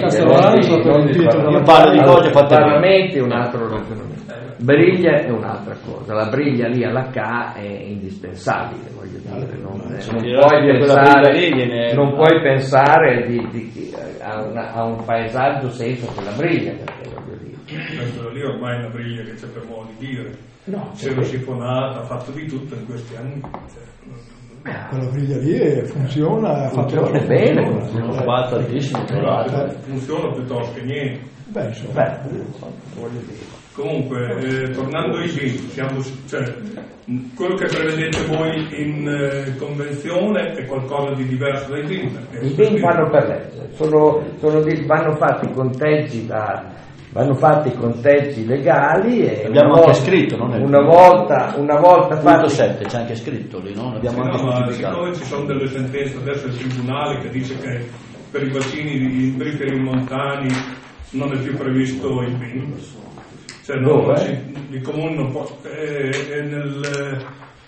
Io parlo di cose fatte bene. Parlamenti è un altro ragionamento. Briglia è un'altra cosa, la briglia lì alla K è indispensabile, voglio dire, non, non Sì, puoi quella briglia pensare, lì viene- non puoi pensare di, di- a, una- a un paesaggio senza quella briglia, perché voglio dire. Questa lì ormai è una briglia che c'è per modo di dire. No, Si era sifonata, ha fatto di tutto in questi anni. Cioè, Quella briglia lì funziona, ha fatto Funziona la bene, funziona. Sono sbagliato tantissimo, tra l'altro. funziona piuttosto che niente. Beh, insomma, Beh, voglio dire. Comunque, eh, tornando ai B I M, siamo, cioè, mh, quello che prevedete voi in eh, convenzione è qualcosa di diverso dai B I M. perché I B I M vanno per legge, sono, sono di- vanno fatti conteggi da, vanno fatti conteggi legali e Abbiamo una anche volta, scritto, non è una volta, una volta punto fatti sette, c'è anche scritto lì, no? L'abbiamo Sì, anche no, ma specificato. siccome ci sono delle sentenze adesso del tribunale che dice che per i bacini di briferi montani non è più previsto il B I M, cioè non, Dove? si- i comuni non possono, è, è nel,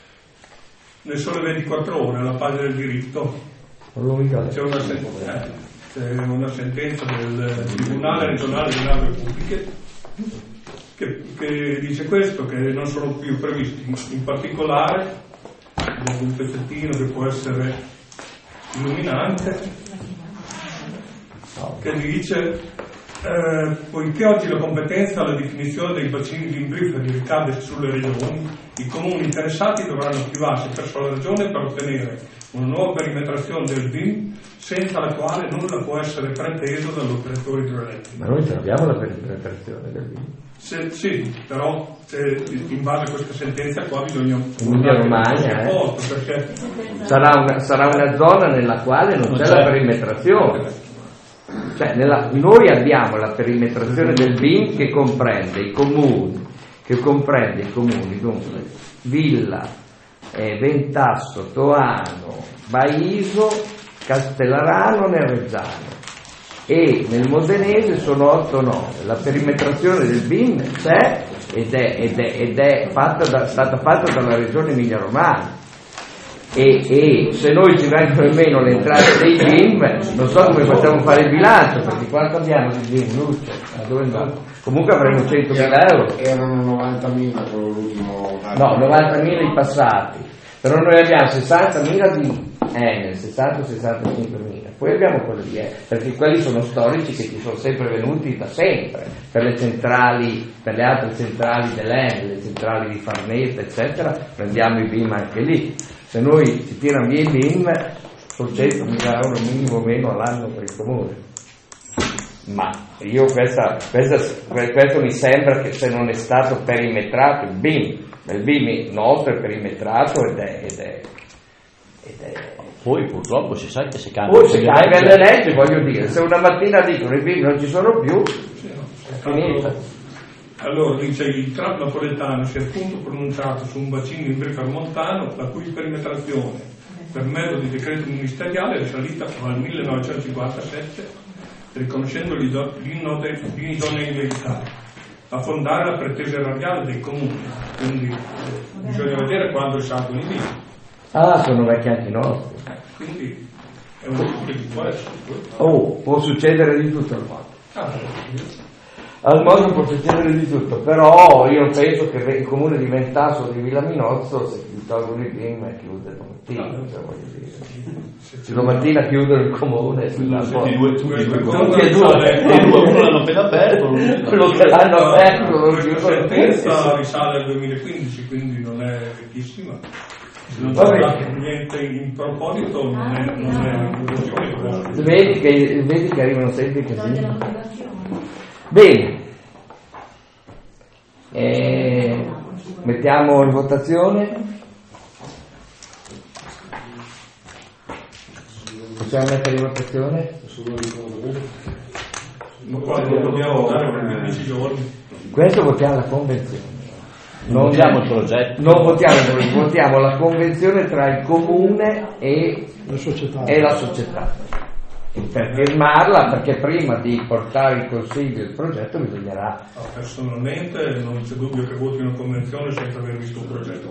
nel Sole ventiquattro Ore, alla pagina del diritto, non lo ricordo. c'è una, sen- eh, c'è una sentenza del Tribunale regionale delle navi pubbliche che, che dice questo, che non sono più previsti, in particolare un pezzettino che può essere illuminante, che dice eh, poiché oggi la competenza alla definizione dei bacini di imbriferi ricade sulle regioni, i comuni interessati dovranno attivarsi presso la regione per ottenere una nuova perimetrazione del B I M, senza la quale nulla può essere preteso dall'operatore idroelettrico. Ma noi non abbiamo la penetrazione del B I M. Se, sì, però se, in base a questa sentenza qua bisogna Emilia Romagna, eh. posto, perché Sarà una, sarà una zona nella quale non, Non c'è, c'è. la perimetrazione. Cioè, nella- noi abbiamo la perimetrazione del B I M che comprende i comuni, che comprende i comuni, dunque, Villa, eh, Ventasso, Toano, Baiso, Castellarano, Nerreggiano, e nel Modenese sono otto nove. La perimetrazione del B I M c'è ed è, ed è, ed è fatta da, stata fatta dalla regione Emilia Romagna. E, e se noi ci vengono in meno le entrate dei B I M, non so come facciamo fare il bilancio, perché quanto abbiamo di B I M, Luce? Ma dove andiamo? Comunque avremo centomila euro. Erano novantamila quello l'ultimo. No, novantamila i passati, però noi abbiamo sessantamila di Enel, sessanta sessantacinquemila, poi abbiamo quelli di Enel, perché quelli sono storici che ci sono sempre venuti da sempre, per le centrali, per le altre centrali dell'Enel, le centrali di Farnese, eccetera, prendiamo i B I M anche lì. Se noi ci tirano via i B I M, sono centomila euro minimo o meno all'anno per il comune. Ma io questa, questa, questo mi sembra che se non è stato perimetrato il B I M, il B I M nostro è perimetrato ed è, ed è, ed è Poi purtroppo si sa che si cambia. poi se cambiano le leggi, voglio dire, se una mattina dicono i B I M non ci sono più, finita. Allora, dice, il tram napoletano si è appunto pronunciato su un bacino ibrico-montano la cui perimetrazione, per mezzo di decreto ministeriale, è risalita al millenovecentocinquantasette, riconoscendo l'inidoneità a fondare la pretesa erariale dei comuni. Quindi eh, bisogna vedere quando risalgono i diritti. Ah, sono vecchi anche i nostri. Eh, quindi è un punto che può essere. Oh, può succedere di tutto al mondo. Ah, Al mondo può succedere di tutto, però io penso che il comune di Ventasso di Villaminozzo, se ti tolgono i primi, chiude domattina. Cioè, voglio dire. Se domattina chiudono il comune, tutti e due, tutti e due, uno l'hanno appena aperto, quello che l'hanno aperto lo chiudono. La sentenza risale al duemilaquindici, quindi non è vecchissima. Se non c'è stato niente in proposito, non è un'evoluzione. Vedi che, vedi che arrivano sempre i casini. Bene, eh, mettiamo in votazione. Possiamo mettere in votazione? Ma quando dobbiamo votare per quindici giorni? Questo votiamo la convenzione. Non votiamo il progetto. Non votiamo, votiamo la convenzione tra il comune e la società. E la società. Per firmarla, perché prima di portare in consiglio il progetto bisognerà. No, personalmente non c'è dubbio che voti una convenzione senza aver visto un progetto.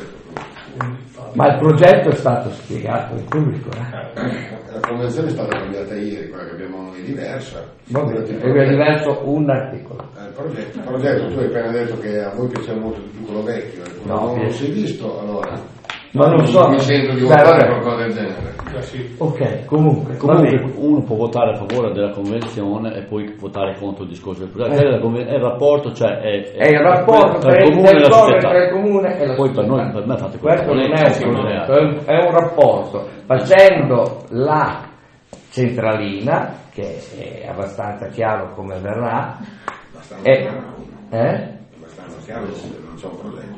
Ma il progetto è stato spiegato in pubblico. Eh? La convenzione è stata cambiata ieri, quella che abbiamo noi è diversa. È diverso un articolo. Eh, il, progetto, il progetto, tu hai appena detto che a voi piace molto di più quello vecchio, e quello no, non si è visto, allora. Ma non so. Mi sento di Beh, votare vabbè. qualcosa del genere. Ok, comunque, comunque uno può votare a favore della convenzione e poi votare contro il discorso del progetto. Eh. È, conven- è il rapporto, cioè è, è, è il rapporto tra, tra il comune e la società. Tra il comune e la poi società. per noi, per me fate questo non è un sì, progetto, è un, è un rapporto. Facendo la centralina, che è abbastanza chiaro come verrà, Abbastanza è, chiaro. eh? Abbastanza chiaro, non c'è un progetto.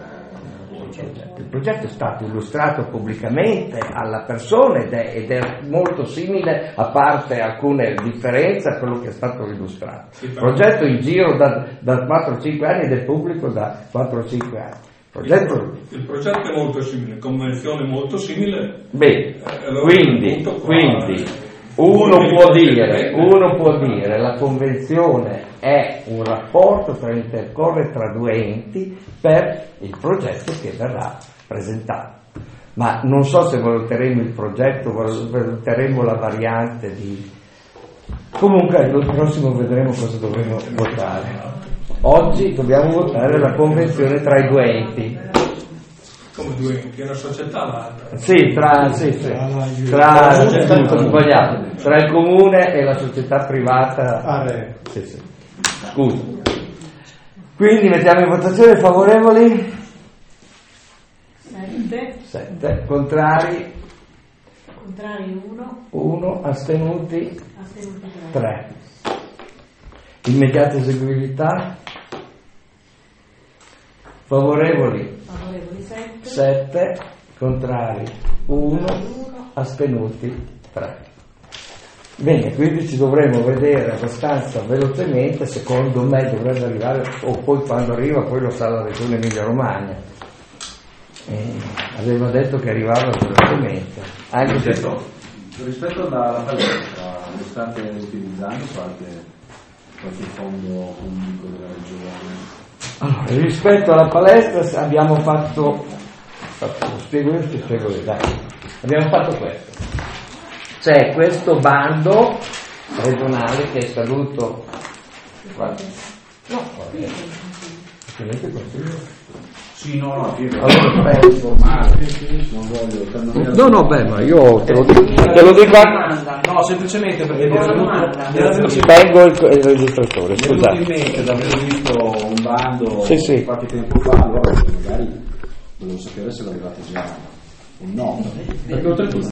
Il progetto è stato illustrato pubblicamente alla persona ed è, ed è molto simile, a parte alcune differenze, a quello che è stato illustrato. Il progetto in giro da, da quattro cinque anni ed è pubblico da quattro cinque anni. Il progetto, il progetto è molto simile, convenzione molto simile. Bene, eh, allora quindi, qua, quindi eh, uno può dire, uno può dire la convenzione è un rapporto tra intercorre tra due enti per il progetto che verrà presentato. Ma non so se valuteremo il progetto, valuteremo la variante di. Comunque l'anno prossimo vedremo cosa dovremo votare. Oggi dobbiamo votare la convenzione tra i due enti. Come due enti, è una società l'altra. Sì, tra, sì, sì. Tra, scusa, sbagliato, tra il comune e la società privata. Ah, eh. Sì, sì. Scusa. Quindi mettiamo in votazione favorevoli? Sette. Sette. Contrari? Contrari uno. Uno. Astenuti? Astenuti tre. Immediata eseguibilità? Favorevoli? Favorevoli sette. sette. Contrari? uno. Astenuti tre. Bene, quindi ci dovremo vedere abbastanza velocemente, secondo me dovrebbe arrivare, o poi quando arriva poi lo sa la regione Emilia Romagna. Eh, aveva detto che arrivava velocemente. Anche se rispetto, rispetto alla palestra, lo state utilizzando qualche, qualche fondo pubblico della regione? Allora, rispetto alla palestra abbiamo fatto, lo spiego io, ti spiego io, dai. Abbiamo fatto questo. C'è questo bando regionale che è scaduto. Guarda. No, ovviamente consiglio. Sì, no, no, io allora, informale. Non voglio. No, no, beh, ma io te lo dico. Te lo dico a... No, semplicemente perché mi è venuto Spengo il, il registratore, scusate. in mente di aver visto un bando sì, sì. qualche tempo fa, allora magari volevo sapere se l'avevate già o no. Perché oltretutto